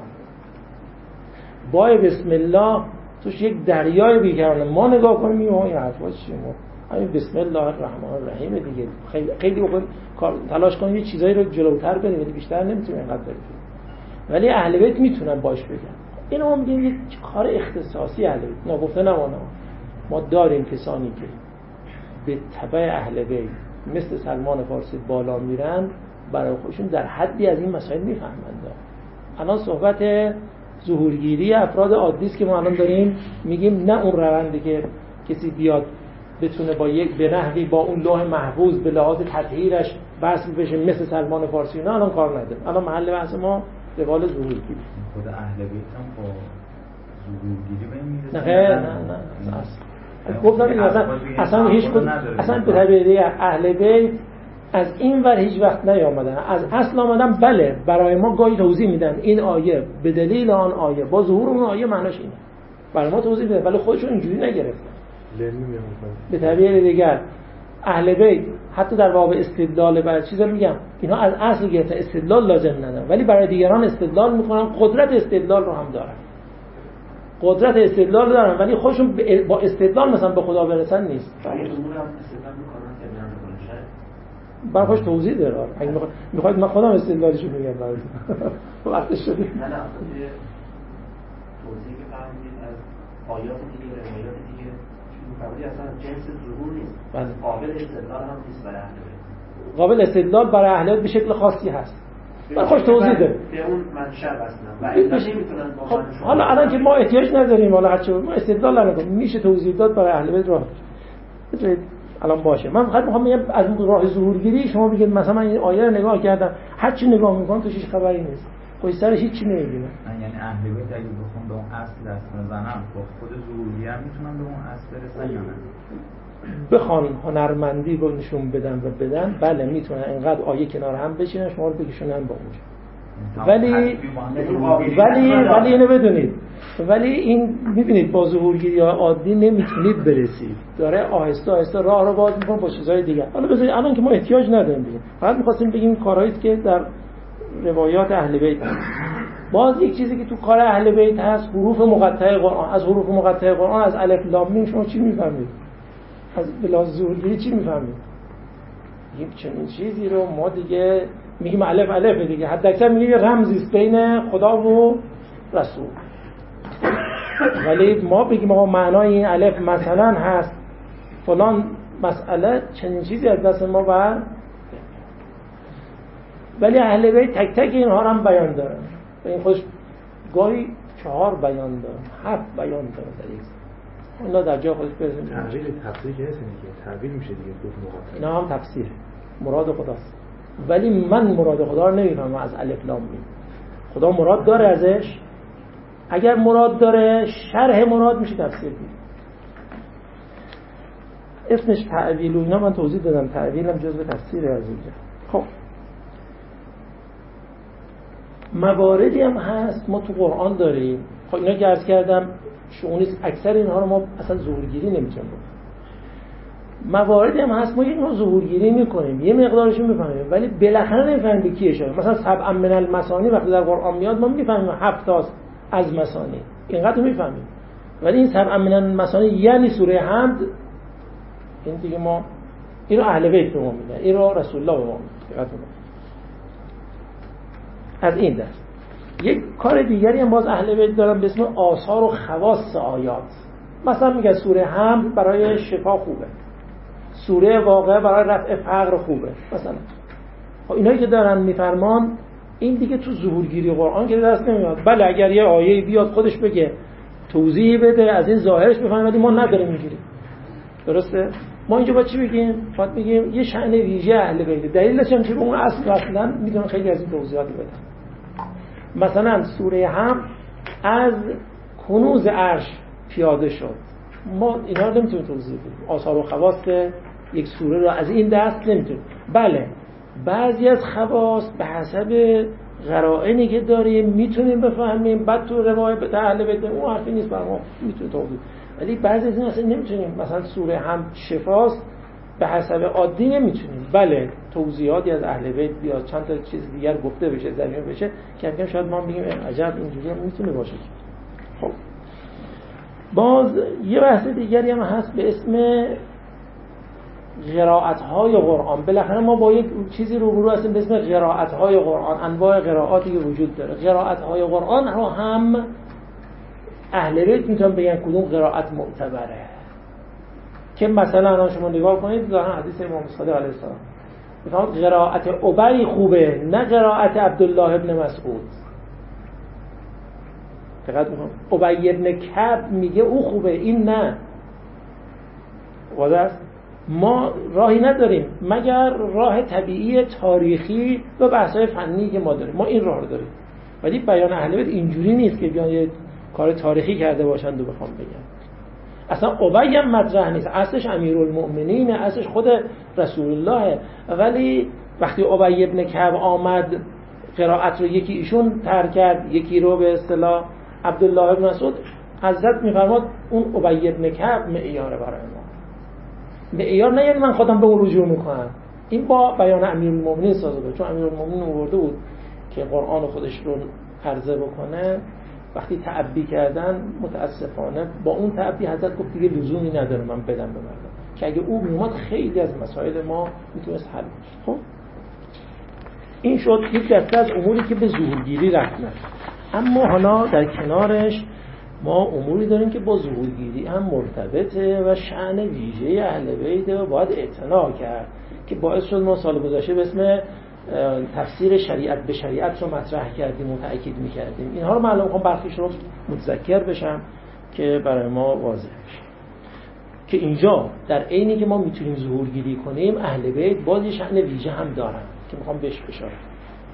با بسم الله توش یک دریای بیکران. ما نگاه کنیم این حرفا چیه؟ همین بسم الله الرحمن الرحیم دیگه. خیلی بخواید تلاش کنید یه چیزایی رو جلوتر بریم ولی بیشتر نمیتونیم اینقدر بریم. ولی اهل بیت میتونن باش بگن. اینو ما میگیم یک کار اختصاصی اهل بیت. نگفته نمونه ما داریم کسانی که به تبع اهل بیت مثل سلمان فارسی بالا میرن، برای خودشون در حدی از این مسائل میفهمند. الان صحبت ظهورگیری افراد عادی است که ما الان داریم میگیم، نه اون روندی که کسی بیاد بتونه با یک به نحوی با اون لوح محفوظ به لحاظ تطهیرش وصل بشه مثل سلمان فارسی. نه الان کار نداره. الان محل بحث ما روال ظهورگیری. خود اهل بیت هم با ظهورگیری به این میرسه؟ نه گفتم اصلا هیچ کدوم اصلا به طبیعه اهل بیت از این ور هیچ وقت نیامدن، از اصل آمدن. بله برای ما گاهی توضیح میدن این آیه به دلیل آن آیه با ظهور اون آیه معناش اینه، برای ما توضیح میدن، ولی خودشون اینجوری نگرفتن. به طبیعه دیگر اهل بیت حتی در باب استدلال بر چیزا میگم اینا از اصل گرفتن، استدلال لازم ندارن، ولی برای دیگران استدلال میکنن، قدرت استدلال رو هم دارن، قدرت استدلال دارن، ولی خودشون با استدلال مثلا به خدا برسن نیست. برای خوش توضیح داره. اگه میخواید من خودم استدلالشو میگم براتون. وقتش شده. نه توضیحی که فرمودید از آیات دیگه روایات دیگه فرمودید اصلا جنس ظهور نیست. قابل استدلال هم نیست برای اهل بیت. قابل استدلال برای اهل بیت به شکل خاصی هست. برای خوش توضیح داره. به اون منشأ اصلا. و اینا نمیتونن با منشأ. حالا الان که ما احتیاج نداریم، حالا هرچی ما استدلال نکنیم میشه توضیح داد برای اهل بیت راه. الان باشه من فقط میخوام بگم از راه ظهورگیری شما بگید مثلا من این آیه رو نگاه کردم هر چی نگاه میکنم توش هیچ خبری نیست، پشت سرش هیچ چی نمیبینم. یعنی اهل بیت اگه بخوام به اون اصل دست بزنم با خود ظهورگیری هم میتونم به اون اصل برسم یا نه؟ بخوان هنرمندی رو نشون بدن و بدن، بله میتونن اینقدر آیه کنار هم بشینن شما رو بکشونن با اونجا. ولی اینو بدونید، ولی این میبینید با ظهورگیری عادی نمیتونید برسید، داره آهسته آهسته راه رو باز میکنه با چیزهای دیگه. حالا بذارید الان که ما احتیاج نداریم بگیم، فقط می‌خواستیم بگیم کارهایی که در روایات اهل بیت هست. باز یک چیزی که تو کار اهل بیت هست حروف مقطعه قرآن. از حروف مقطعه قرآن از الف لام میم شما چی میفهمید؟ از بلا ظهورگیری چی میفهمید؟ این چنین چیزی رو ما دیگه میگیم الف الف دیگه، حد اکثر میگه رمزی است بین خدا و رسول. ولی ما بگیم آقا معنای این الف مثلا هست فلان مسئله، چنین چیزی از دست ما بر. ولی اهل بیت تک تک اینها رو هم بیان دارن. این خودش گاهی 4 بیان دارن، 7 بیان دارن در یک اونا در جا خودش برسیم. تعبیر تفسیر که هست دیگه، تعبیر میشه دیگه گفت مقطع. اینا هم تفسیر مراد خداست، ولی من مراد خدا رو نمیفهمم از الف لام میم. خدا مراد داره ازش، اگر مراد داره شرح مراد میشه تفسیر دید. اسمش تعویل و اینا من توضیح دادم، تعویل هم جزء تفسیر از اینجا. خب مواردی هم هست ما تو قرآن داریم. خب اینا که عرض کردم شؤون اکثر اینها رو ما اصلا ظهورگیری نمیتونیم بکنیم. مواردی هم هست ما یک نوع ظهورگیری میکنیم، یه مقدارش رو میفهمیم ولی بالاخره نمیفهمیم به کی اشاره. مثلا سبع من المثانی وقتی در قرآن میاد ما میفهمیم 7 تا از مثانی، اینقدر میفهمیم. ولی این سبع من المثانی یعنی سوره حمد، این دیگه ما اینو اهل بیت به ما میگن، اینو رسول الله به ما میگن. از این دست یک کار دیگری هم باز اهل بیت دارن به اسم آثار و خواص آیات. مثلا میگه سوره حمد برای شفا خوبه، سوره واقعه برای رفع فقر خوبه مثلا. اینایی که دارن میفرمان این دیگه تو ظهورگیری قرآن که دست نمیاد. بله اگر یه آیه بیاد خودش بگه توضیح بده از این ظاهرش بفهمیم، ولی ما نداریم اینجوری. درسته؟ ما اینجا باید چی بگیم؟ باید بگیم یه شأن ویژه اهل بیت. دلیلش هم که به اون اصل اصلا میتونن خیلی از این توضیحات بدن. مثلا سوره هم از کنوز عرش پیاده شد. ما اینا رو نمیتونیم توضیح بدیم. آثار و خواص یک سوره رو از این دست نمیتونیم. بله بعضی از خواص به حسب قرائنی که داریم میتونیم بفهمیم، بعد تو روایت اهل بیت اون حرفی نیست برای ما میتونه توضیح، ولی بعضی از این اصلا نمیتونیم. مثلا سوره هم شفاست، به حسب عادی نمیتونیم. بله توضیحاتی از اهل بیت بیاد، چند تا چیز دیگر گفته بشه، زمینه بشه که کم شاید ما بگیم عجب اینجوری هم میتونه باشه. خب باز یه بحث دیگری هم هست به اسم قرائت‌های قرآن. بالاخره ما با یک چیزی روبرو هستیم به اسم قرائت‌های قرآن، انواع قرائاتی که وجود داره. قرائت‌های قرآن رو هم اهل بیت میتونن بگن کدوم قرائت معتبره. که مثلا الان شما نگاه کنید در حدیث امام صادق علیه السلام میگه قرائت ابی خوبه، نه قرائت عبدالله ابن مسعود. دقت میکنم ابی ابن کعب میگه او خوبه، این نه. واضح است؟ ما راهی نداریم مگر راه طبیعی تاریخی و بحث‌های فنی که ما داریم. ما این راه رو داریم، ولی بیان اهل بیت اینجوری نیست که بیان یه کار تاریخی کرده باشند و بخوام بگم. اصلا ابی هم مطرح نیست، اصلش امیرالمؤمنین، اصلش خود رسول الله. ولی وقتی ابی ابن کعب آمد قرائت رو یکی ایشون ترک کرد، یکی رو به اصطلاح عبدالله ابن مسعود، حضرت میفرماد اون ابی ابن کعب معیاره برای ما. معیار نه یعنی من خودم به اون رجوع میکنم، این با بیان امیرالمؤمنین سازه، چون امیرالمؤمنین آورده بود که قرآن خودش رو عرضه بکنه. وقتی تعبی کردن متاسفانه با اون تعبی حضرت گفت دیگه لزومی نداره من بدم به مردم، که اگه او میومد خیلی از مسائل ما میتونست حل بشه. خب این شد یک دسته از اموری که به ظهورگیری رفت. اما حالا در کنارش ما اموری داریم که با ظهورگیری هم مرتبطه و شأن ویژه اهل بیت و باید اعتنا کرد، که باعث شد ما سال گذشته به اسم تفسیر شریعت به شریعت رو مطرح کردیم و تأکید می‌کردیم. اینها رو معلوم کنم برخیش رو متذکر بشم که برای ما واضح بشه که اینجا در عینی که ما میتونیم ظهورگیری کنیم، اهل بیت باز یه شأن ویژه هم دارن که میخوام بهش اشاره کنم.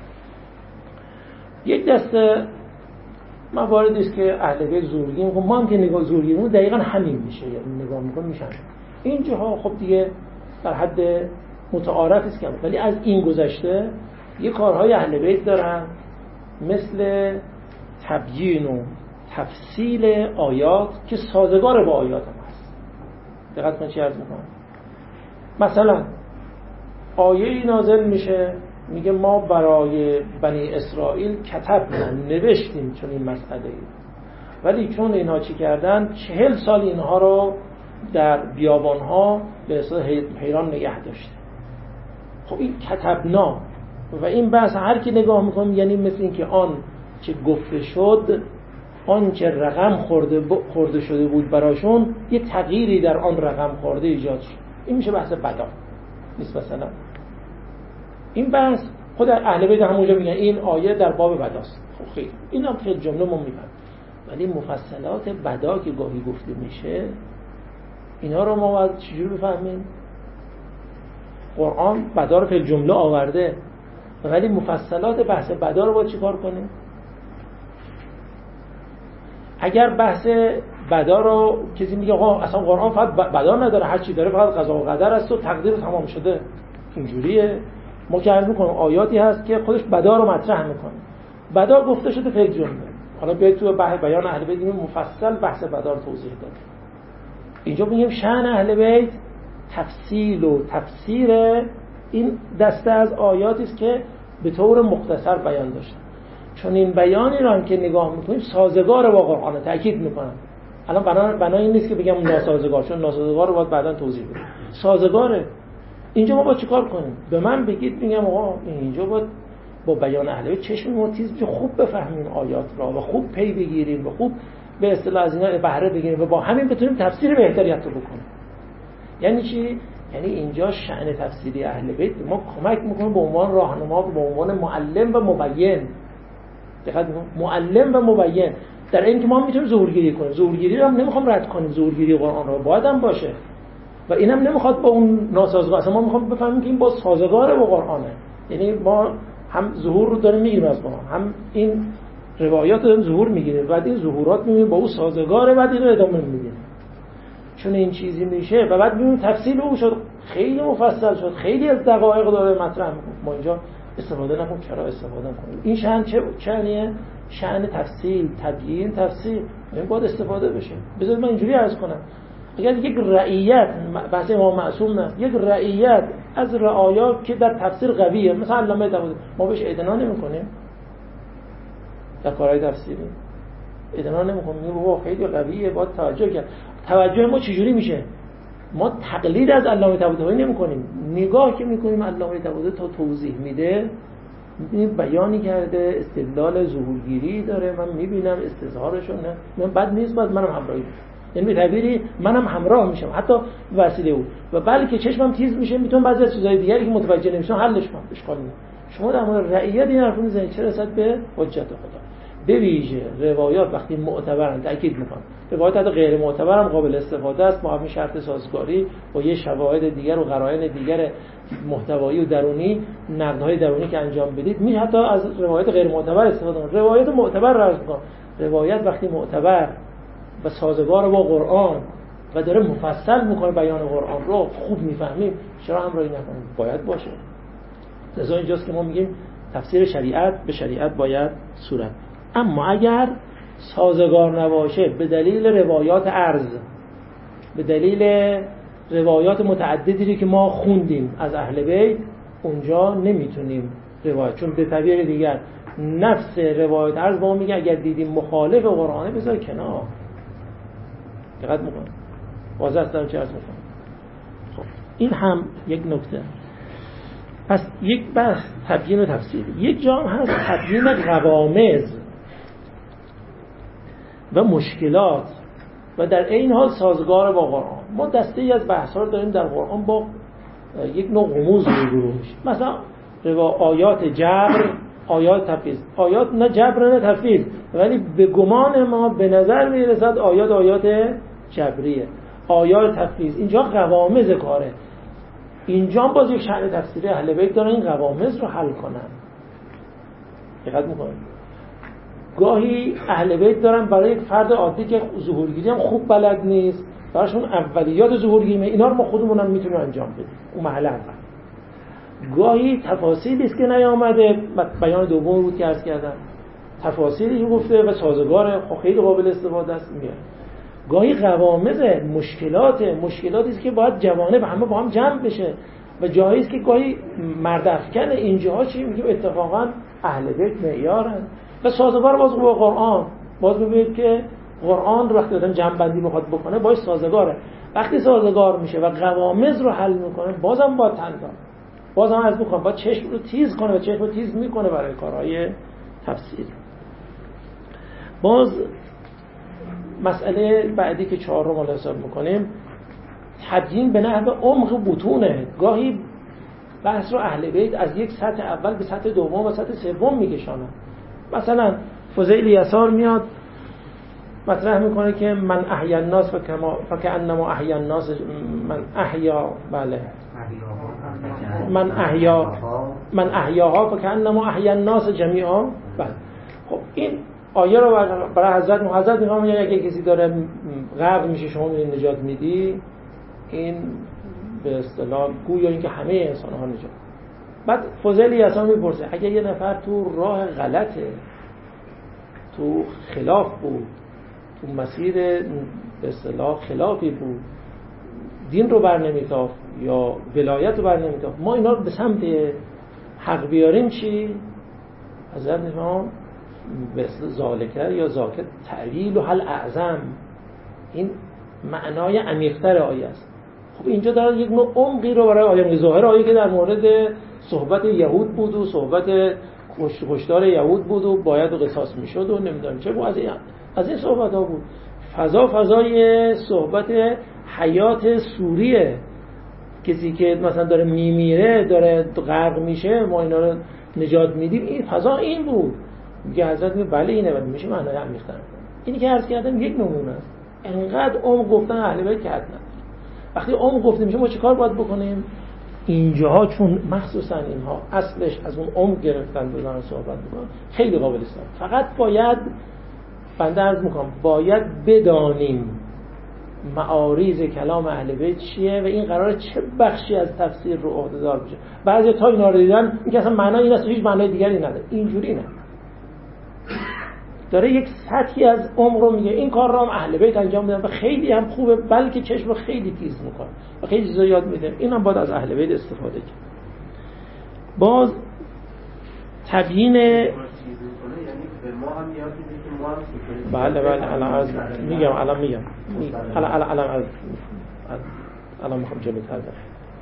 یک دسته مواردی است که اهل بیت ظهورگیری می‌کنن، ما هم که نگاه ظهورگیری دقیقاً همین میشه، یعنی نگاه می‌کنیم میشن اینجاها. خب دیگه در حد متعارف است که، ولی از این گذشته یه کارهای اهل بیت دارن مثل تبیین و تفصیل آیات که سازگار با آیات هم هست. دقت کنید چی عرض می‌کنم. مثلا آیه نازل میشه میگه ما برای بنی اسرائیل کتبنا، نوشتیم چون این مسئله، ولی چون اینها چی کردن 40 سال اینها رو در بیابانها به اصطلاح حیران نگه داشته. خب این کتبنا و این بحث هر کی نگاه میکنیم یعنی مثل این که آن چه گفته شد، آن چه رقم خورده شده بود براشون، یه تغییری در آن رقم خورده ایجاد شد. این میشه بحث بدا نیست. مثلا این بحث خود اهل بیت همونجا میگن این آیه در باب بداست. خب خیلی این هم خیلی جمله ما میفهمیم، ولی مفصلات بدا که گاهی گفته میشه اینا رو ما باید چجوری بفهمیم؟ قرآن بدا رو فی جمله آورده، ولی مفصلات بحث بدا رو باید چیکار کنیم؟ اگر بحث بدا رو کسی میگه آقا اصلا قرآن فقط بدا نداره، هر چی داره فقط قضا و قدر است و تقدیر تمام شده، اینجوریه. ما که عرض می‌کنیم آیاتی هست که خودش بدا رو مطرح میکنه، بدا گفته شده فی جمله. حالا بیاید تو بیان اهل بیت مفصل بحث بدا رو توضیح داد. اینجا میگیم شأن اهل بیت تفصیل و تفسیر این دسته از آیاتی است که به طور مختصر بیان داشتن. چون این بیانی رو هم که نگاه میکنیم سازگار با قرآن، تأکید میکنم. الان بنای این نیست که بگم ناسازگار، چون ناسازگار رو باید بعداً توضیح بدم. سازگاره. اینجا ما باید چیکار کنیم؟ به من بگید، میگم آقا اینجا باید با بیان اهل بیت چشم ما تیز خوب بفهمیم آیات را و خوب پی بگیریم و خوب به اصطلاح از اینا بهره بگیریم و با همین بتونیم تفسیر بهتری حتی بکنیم. یعنی چی؟ یعنی اینجا شأن تفسیری اهل بیت ما کمک میکنه به عنوان راهنما، به عنوان معلم و مبین. دقت معلم و مبین در این که ما میتونیم ظهورگیری کنیم. ظهورگیری رو هم نمیخوام رد کنیم، ظهورگیری قرآن رو باید هم باشه و اینم نمیخواد با اون ناسازگار. اصلا ما میخوام بفهمیم که این با سازگاره با قرآنه. یعنی ما هم ظهور رو داریم میگیریم از قرآن، هم این روایات رو داریم ظهور میگیریم، بعد این ظهورات میبینیم با اون سازگاره، بعد این رو ادامه میدیم. چون این چیزی میشه و بعد میبینیم تفصیل او شد، خیلی مفصل شد، خیلی از دقایق داره مطرح میکنه. ما اینجا استفاده نکنیم، چرا استفاده کنیم؟ این شأن چه شأنیه؟ شأن تفصیل، تبیین، تفسیر. این باید استفاده بشه. بذارید من اینجوری عرض کنم، اگر یک رعیت، بحث امام معصوم نه، یک رعیت از رعایا که در تفسیر قویه، مثلا علامه طباطبایی، ما بهش اعتنا نمی‌کنیم در کارهای تفسیری، اعتنا نمی‌کنیم. میگه بابا خیلی قویه، باید توجه کرد. توجه ما چجوری میشه؟ ما تقلید از علامه طباطبایی نمی‌کنیم، نگاه که می‌کنیم علامه طباطبایی تا توضیح میده، می‌بینیم بیانی کرده، استدلال ظهورگیری داره، من می‌بینم استظهارشو، نه من بد نیست، بعد منم همراهی میشم. یعنی به تعبیری منم همراه میشم حتی وسیله او، و بلکه چشمم تیز میشه، میتونم بعضی از چیزهای دیگری که متوجه نمیشم حلش کنم، اشکال نداره. شما در مورد رعیت این حرفو میزنید چه رسد به حجت خدا. به ویژه روایات وقتی معتبرن، تاکید میکنم روایات حتی غیر معتبر هم قابل استفاده است با همین شرط سازگاری و یه شواهد دیگر و قرائن دیگر محتوایی و درونی، نقدهای درونی که انجام بدید، میشه حتی از روایات غیر معتبر استفاده کنید. روایات معتبر رو عرض میکنم، روایت وقتی معتبر و سازگار با قرآن و داره مفصل میکنه بیان قرآن رو، خوب میفهمیم، چرا همراهی نکنیم؟ باید باشه. لذا اینجاست که ما میگیم تفسیر شریعت به شریعت باید صورت. اما اگر سازگار نباشه به دلیل روایات عرض، به دلیل روایات متعددی که ما خوندیم از اهل بیت، اونجا نمیتونیم روایت، چون به تعبیر دیگر نفس روایت عرض با ما میگه اگر دیدیم مخالف قرآنه بذار کنار. دقت میکنم واضح است چه عرض میکنم. خب این هم یک نکته. پس یک بحث تبیین و تفسیر. یک جا هست تبیین قوامض و مشکلات و در این حال سازگار با قرآن. ما دسته‌ای از بحث‌ها رو داریم در قرآن با یک نوع غموض روبرو میشیم. مثلا آیات جبر، آیات تفویض، آیات نه جبر نه تفویض، ولی به گمان ما به نظر میرسد آیات جبریه، آیات تفویض. اینجا قوامض کاره. اینجا باز یک شأن تفسیری اهل بیت دارن این قوامض رو حل کنن. دقت می‌کنید گاهی اهل بیت دارن برای یک فرد عادی که ظهورگیری هم خوب بلد نیست، براشون اولیات ظهورگیری اینا رو ما خودمونم میتونیم انجام بدیم اون محل اول. گاهی تفاصیلی است که نیامده، بیان دوم بود که عرض کردم، تفاصیلی گفته و سازگار خیلی قابل استفاده است میاد. گاهی قوامض، مشکلاتی است که باید جوانب همه با هم جمع بشه و جایی است که گاهی مردافکن اینجاها چی میگیم اتفاقا اهل بیت معیارن و سازگار باز با قرآن. باز ببینید که قرآن رو وقتی آدم جمع بندی بخواد بکنه باید سازگاره. وقتی سازگار میشه و قوامض رو حل میکنه بازم با تندان، بازم از میکنه باید چشم رو تیز کنه و چشم رو تیز میکنه برای کارهای تفسیری. باز مسئله بعدی که 4 رو ما حساب میکنیم تبیین به نحو عمق بطونه. گاهی بحث رو اهل بیت از یک سطح اول به سطح دوم و سطح سوم میکشانه. مثلا فضیل یسار میاد مطرح میکنه که من احیا الناس فکأنما احیا الناس، من احیا، بله من احیاها فکأنما احیا الناس جمیعا. بله خب این آیه رو برای حضرت میگم اگه کسی داره غرق میشه شما میرین نجات میدی، این به اصطلاح گویا اینکه همه انسان ها نجات. بعد فضیل یسار میپرسه اگه یه نفر تو راه غلطه، تو خلاف بود، تو مسیر به اصطلاح خلافی بود، دین رو بر نمیتافت یا ولایت رو بر نمیتافت، ما اینا رو به سمت حق بیاریم چی؟ حضرت میگم به اصطلاح ذالکه یا ذاکر تعویل و حل اعظم، این معنای عمیق‌تر آیه است. خب اینجا داره یک نوع عمقی رو برای آیه ظاهر آیه که در مورد صحبت یهود بود و صحبت کشتار یهود بود و باید و قصاص میشد و نمیدونم چه بود، از این صحبت ها بود. فضای صحبت حیات سوریه، کسی که مثلا داره میمیره، داره غرق میشه، ما اینا رو نجات میدیم، این فضا این بود. میگه حضرت میگه بله اینه، بعد میشه معنای عمیق‌تر. اینی که عرض کردم یک نمونه است. انقدر عمق گفتن اهل بیت که حد نداره. وقتی عمق گفته میشه ما چیکار باید بکنیم؟ اینجاها چون مخصوصا اینها اصلش از اون عمق گرفتن بزنن صحبت بکنن، خیلی قابل است. فقط باید بنده عرض میکنم باید بدانیم معاریض کلام اهل بیت چیه و این قراره چه بخشی از تفسیر رو عهده‌دار بشه. بعضی تا اینا رو دیدن میگه اصلا معنای این است، هیچ معنای دیگری نداره. اینجوری نه، داره یک سطحی از عمق رو میگه. این کار رو هم اهل بیت انجام میدن و خیلی هم خوبه، بلکه چشم خیلی تیز میکنه و خیلی چیزا یاد میده. اینم باید از اهل بیت استفاده کرد. باز تبیین بله الان میگم الان میخوام جلوتر برم.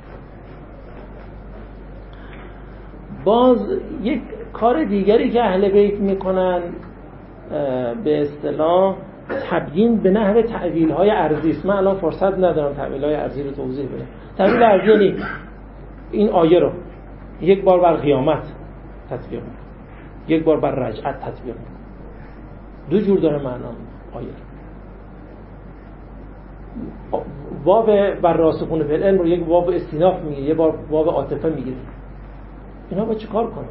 باز یک کار دیگری که اهل بیت میکنن به اصطلاح تبیین به نحو تعویل‌های ارضی است. من الان فرصت ندارم تعویل‌های ارضی رو توضیح بدم. تعویل ارضی یعنی این آیه رو یک بار بر قیامت تطبیق می‌کنه، یک بار بر رجعت تطبیق می‌کنه. دو جور داره معنا آیه. واو بر راسخون فی العلم رو یک واو استیناف میگه، یک بار واو عاطفه میگه. اینا با چیکار کنیم؟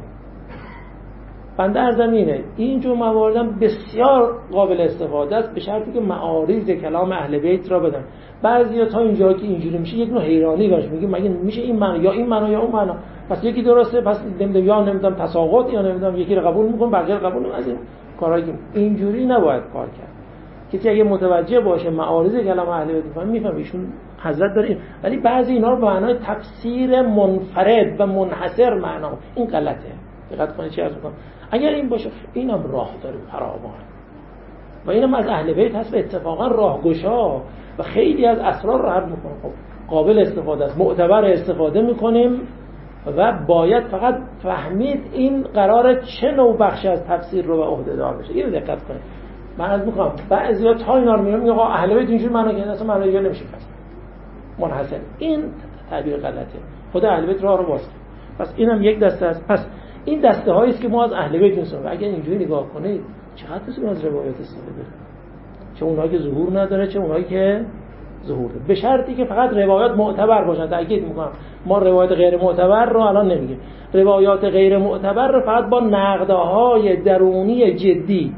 بنده ارزم اینه این جور مواردم بسیار قابل استفاده است به شرطی که معاریض کلام اهل بیت را بدن. بعضیا تا اینجا که اینجوری میشه یک نوع حیرانی باشه، میگه مگه میشه این معنا یا این معنا یا اون معنا، پس یکی درسته پس نمیدونم تساقط یا نمیدونم یکی رو قبول میکنه بقیه رو قبول نمیکنه. از این کارهایی که اینجوری نباید کار کرد. کسی اگه متوجه باشه معاریض کلام اهل بیت میفهمه ایشون حضرت داره، ولی بعضی اینا رو به معنای تفسیر منفرد و منحصر معنا، این غلطه. دقت کنید چی عرض می‌کنم. اگر این باشه اینم راه داره فراوان و اینم از اهل بیت هست و اتفاقا راهگشا و خیلی از اسرار رو حل میکنه. خب قابل استفاده است، معتبر استفاده میکنیم و باید فقط فهمید این قراره چه نوع بخشی از تفسیر رو به عهده دار بشه. اینو دقت کنید. من عرض میکنم بعضیا تا اینا رو میگن آقا اهل بیت اینجوری معنا کرده، اصلا معنا دیگه نمیشه منحصر. این تعبیر غلطه. خود اهل بیت راه رو باز. پس اینم یک دسته است. پس این دسته هایی است که ما از اهل بیت می‌سازیم. اگر اینجوری نگاه کنید چقدر می‌تونیم از روایات استفاده کنیم، چه اونایی که ظهور نداره چه اونایی که ظهور داره، به شرطی که فقط روایات معتبر باشن. تاکید می‌کنم ما روایات غیر معتبر رو الان نمیگیم. روایات غیر معتبر رو فقط با نقدهای درونی جدی،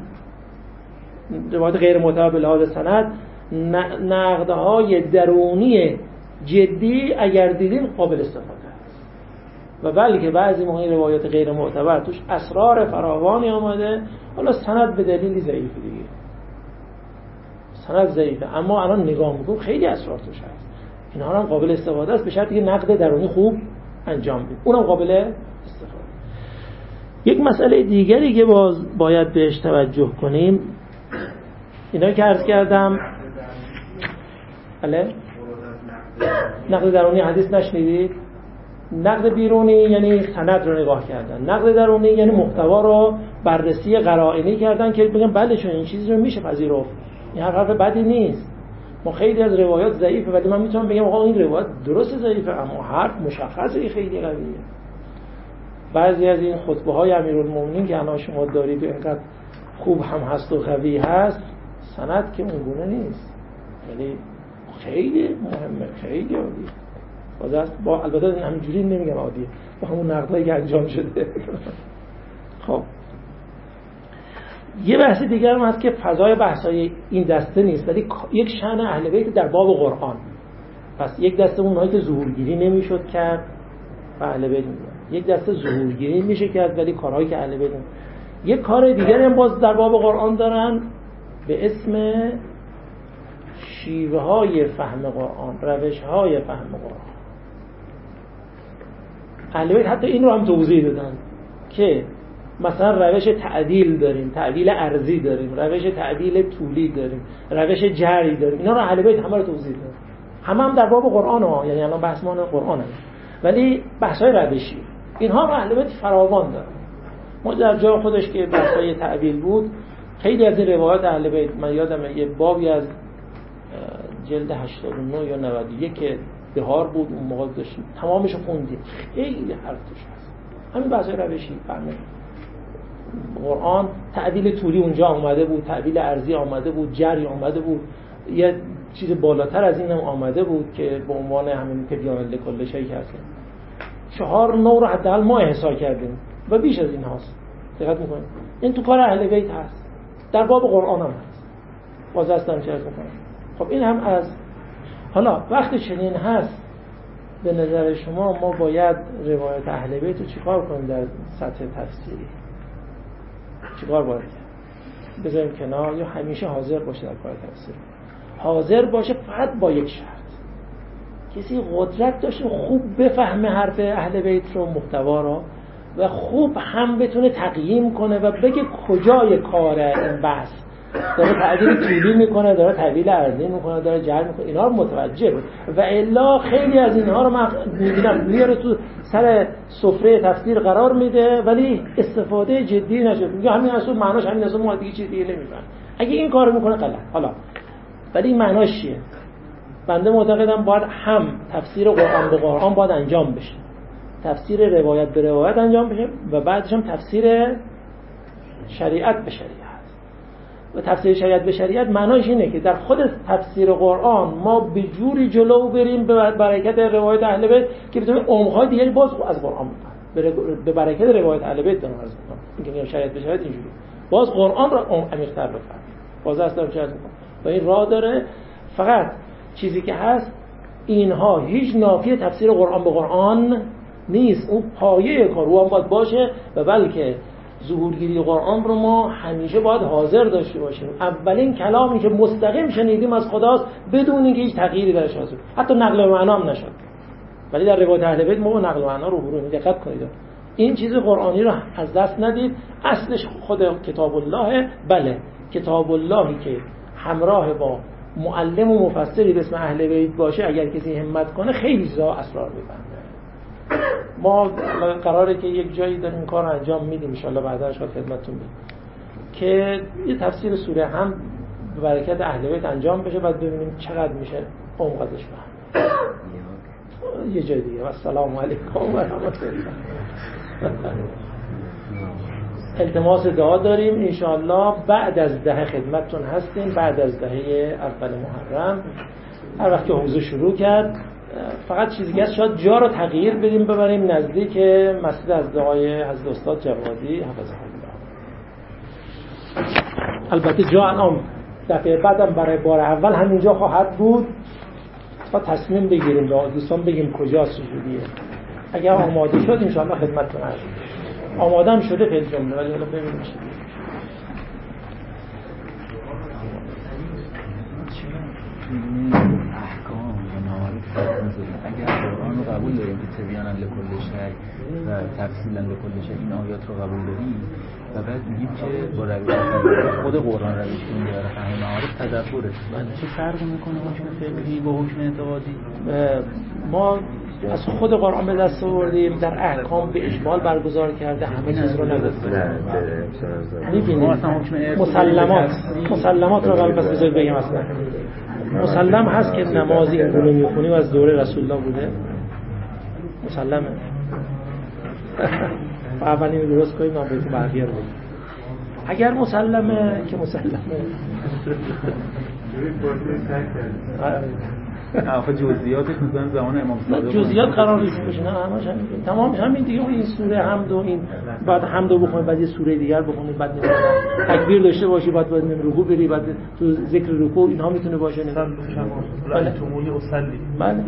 روایات غیر معتبر به لحاظ سند، نقدهای درونی جدی اگر دیدیم قابل استفاده و بلکه بعضی موقع روایات غیر معتبر توش اسرار فراوانی آمده، حالا سند به دلیلی ضعیف دیگه، سند ضعیفه اما الان نگاه میکنم خیلی اسرار توش هست. اینها هم قابل استفاده است به شرطی که نقد درونی خوب انجام بدیم، اونم قابل استفاده. یک مسئله دیگری که باید بهش توجه کنیم، اینا که عرض کردم بله نقد درونی حدیث نشنیدید؟ نقد بیرونی یعنی سند رو نگاه کردن، نقد درونی یعنی محتوا رو بررسی قرائنی کردن که بگم بله چون این چیزی رو میشه پذیرفت، این حرف بدی نیست. ما خیلی از روایات ضعیفه ولی من میتونم بگم آقا این روایت درست ضعیفه اما حرف مشخصه خیلی قویه. بعضی از این خطبه های امیرالمومنین که الان شما دارید اینقدر خوب هم هست و قوی هست، سند که اونگونه نیست، یعنی خیلی مهمه، خیلی عالیه. با البته همینجوری نمیگم عادیه، با همون نقدایی که انجام شده. خب یه بحث دیگر هم هست که فضای بحثای این دسته نیست ولی یک شأن اهل بیت در باب قرآن. پس یک دسته اونایی که ظهورگیری نمیشد کرد و اهل بیت میگن، یک دسته ظهورگیری میشه کرد ولی کارهایی که اهل بیت. یک کار دیگری هم باز در باب قرآن دارن به اسم شیوه های فهم قرآن، روش های فهم قرآن. اهل بیت حتی این رو هم توضیح دادن که مثلا روش تعدیل داریم، تعدیل ارضی داریم، روش تعدیل طولی داریم، روش جری داریم. اینا رو اهل بیت همه رو توضیح دادن. هم در باب قرآن ها، یعنی الان بحث ما قرآنه ولی بحث‌های روشی اینها رو اهل بیت فراوان دارن. ما در جای خودش که بحث‌های تعدیل بود خیلی از این روایات اهل بیت، من یادمه یه بابی از جلد 89 یا 91 که بهار بود اون موقع داشتیم تمامش خوندیم، خیلی حرف توش هست. همین بحث روشی فهمید قرآن تعبیل طولی اونجا آمده بود، تعبیل عرضی آمده بود، جری آمده بود، یه چیز بالاتر از این هم آمده بود که به عنوان همین تبیان لکل شیء هست. 4 نوع رو حداقل ما احصا کردیم و بیش از این هاست. دقت میکنید این تو کار اهل بیت هست، در باب قرآن هم هست. باز هستم چه میکنم. خب این هم از حالا وقتی چنین هست به نظر شما ما باید روایت اهل بیت رو چیکار کنیم در سطح تفسیری؟ چیکار باید کرد؟ بذاریم کنار یا همیشه حاضر باشه در کار تفسیر؟ حاضر باشه فقط با یک شرط، کسی قدرت داشته خوب بفهمه حرف اهل بیت رو، محتوا رو، و خوب هم بتونه تقییم کنه و بگه کجای کار این بحث داره تعبیر طولی میکنه، داره تعبیر عرضی میکنه، داره جر میکنه، اینا رو متوجه بود. و الا خیلی از اینها رو من میبینم میاره تو سر سفره تفسیر قرار میده ولی استفاده جدی نشد، میگه همین اصلا معناش همین اصلا، ما دیگه چیز دیگه نمیفهمیم. اگه این کارو میکنه غلط. حالا ولی این معناش چیه؟ بنده معتقدم باید هم تفسیر قرآن به قرآن باید انجام بشه، تفسیر روایت به روایت انجام بشه و بعدش هم تفسیر شریعت به شریعت. و تفسیر شریعت به شریعت معناش اینه که در خود تفسیر قرآن ما به جوری جلو بریم به برکت روایت اهل بیت که بتونیم عمق‌های دیگری باز از قرآن بفهمیم. به برکت روایت اهل بیت دارم عرض می‌کنم، میگم شریعت به شریعت اینجوری باز قرآن رو عمیق‌تر بفهمیم. باز اصلا چه می‌کنم و این راه داره. فقط چیزی که هست اینها هیچ نافی تفسیر قرآن به قرآن نیست، اون پایه کار رو هم باید باشه و بلکه ظهورگیری قرآن رو ما همیشه باید حاضر داشته باشیم. اولین کلامی که مستقیم شنیدیم از خداست بدون اینکه هیچ تغییری درش حاصل، حتی نقل معنا هم نشد. ولی در روایت اهل بیت ما نقل معنا رو برو دقت کنید، این چیز قرآنی رو از دست ندید. اصلش خود کتاب الله، بله کتاب اللهی که همراه با معلم و مفسری به اسم اهل بیت باشه، اگر کسی همت کنه خیلی چیزا اسرار میفهمه. ما قراره که یک جایی داریم این کار رو انجام میدیم ان شاء الله بعدا شاید خدمتتون بگم که یه تفسیر سوره هم به برکت اهل بیت انجام بشه، بعد ببینیم چقدر میشه عمق ازش فهم. یه جای دیگه. السلام علیکم و رحمت الله. التماس دعا داریم ان شاء الله بعد از 10 خدمتتون هستیم، بعد از 10 اول محرم هر وقت که حوزه شروع کرد. فقط چیزی که شاید جا رو تغییر بدیم ببریم نزدیک مسجد از دعای حضرت استاد جوادی حفظه الله. البته جا الان دفعه بعدم برای بار اول همینجا خواهد بود تا تصمیم بگیریم با دوستان بگیم کجاست چجوریه. اگر آماده شد ان شاء الله خدمتتون هستیم. آماده هم شده به جمله ولی حالا ببینیم چی احکام و معارف اگر قرآن رو قبول داریم که تبیانا لکل شیء و تفصیلا لکل شیء، این آیات رو قبول داریم و بعد میگیم که با روش خود قرآن روش این داره فهم معارف تدبره، چه فرقی میکنه حکم فقهی با حکم اعتقادی؟ ما از خود قرآن به دست آوردیم، در احکام به اجمال برگزار کرده، همه چیز رو نداده. می‌بینیم مسلمات رو قبل بس بذارید بگم. اصلا مسلم هست که نمازی اینگونه میخونیم از دوره رسول الله بوده، مسلمه. اولین درست کنیم ما بهتون بقیه رو بگیم. اگر مسلمه که مسلمه آخه جزئیاتش مثلا زمان امام صادق جزئیات قرار نیست بشه، نه همش همین تمام همین دیگه. این سوره حمد و این بعد حمد رو بخونید، بعد یه سوره دیگر بخونید، بعد تکبیر داشته باشی، بعد رکوع بری، بعد تو ذکر رکوع اینها میتونه باشه. نگاه بله تومونی اصلی بله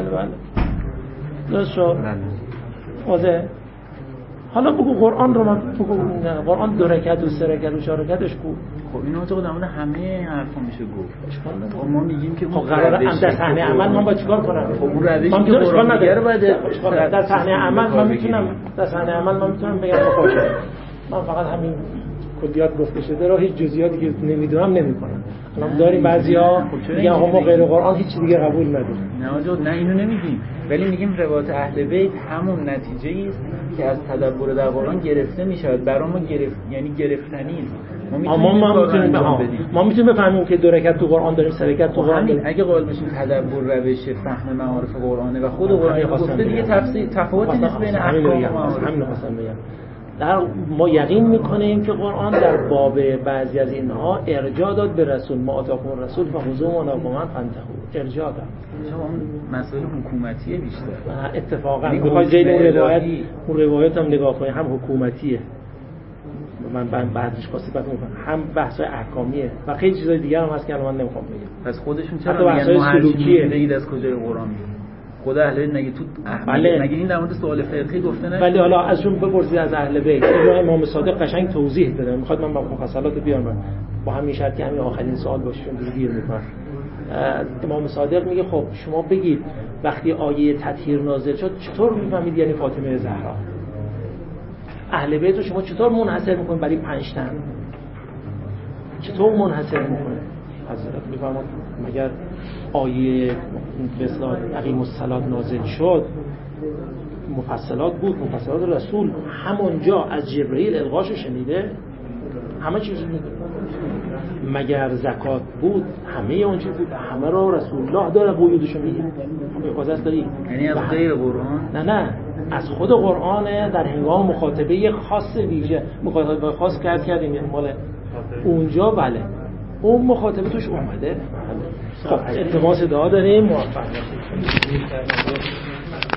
درست شد واضحه. حالا بگو قرآن رو من بگو، قرآن 2 رکعت و 3 رکعت و 4 رکعتش کو. خب اینو تو قدامون همه حرفا میشه گفت. خب ما میگیم که خب قراره در صحنه عمل من باید چیکار کنم؟ خب اون روشی که قرآن میگه رو باید در صحنه عمل من میتونم بگم خوشه. من فقط همین کلیات گفته شده رو هیچ جزئیاتی که نمیدونم نمیکنم. الان داریم بعضیا میگن آقا ما غیر قرآن هیچ دیگه قبول نداریم. نه اینو نمیگیم، ولی میگیم روایت اهل بیت همون نتیجه است که از تدبر در قرآن گرفته میشه. برای ما یعنی گرفتنی است. ما میتونیم بفهمیم که 2 رکعت تو قرآن داریم 3 رکعت تو قرآن داریم. اگه قائل بشیم تدبر روش فهم معارف قرآنه و خود قرآن گفته دیگه تفاوتی نیست بین احکام و معارف. همین خواستم بگم. ما یقین میکنیم که قرآن در باب بعضی از اینها ارجاع داد به رسول، ما آتاکم الرسول فخذوه و نهاکم عنه فانتهوا. ارجاع داد. اون مسائل حکومتیه بیشتر. اتفاقا میخواد جای اون روایت هم نگاه کنیم، هم حکومتیه. من بعدش خاصی بحث میکنم، هم بحث‌های احکامیه و خیلی چیزای دیگه هم هست که الان من نمیخوام بگم. پس خودشون چرا میگن ما سلوکیه بگید از کجای قرآن میگه؟ خود اهل بیت نگه تو مگه این در مورد سوال فقهی گفته نه؟ ولی حالا ازشون بپرسید از اهل بیت. امام صادق قشنگ توضیح داده. میخواد من با مفصلات بیارم با همین شرط که همین آخرین سوال باشه چون دیگه دیر میکنه. امام صادق میگه خب شما بگید وقتی آیه تطهیر نازل شد چطور میفهمید یعنی فاطمه زهرا؟ اهل بیت رو شما چطور منحصر میکنید برای 5 تن؟ چطور منحصر میکنید؟ حضرت میفرماد مگر آیه به اصطلاح اقیم الصلاة نازل شد مفصلات بود، مفصلات رسول همونجا از جبرئیل القاشو شنیده، همه چیز میدونه. مگر زکات بود همه اون چیز بود، همه رو رسول الله داره قیودشو میگه. اجازه داری یعنی از غیر قرآن؟ نه از خود قرآن در هنگام مخاطبه خاص ویژه مخاطبه خاص کردیم مال اونجا. بله اون مخاطبه توش اومده. خب التماس دعا داریم موفق باشید.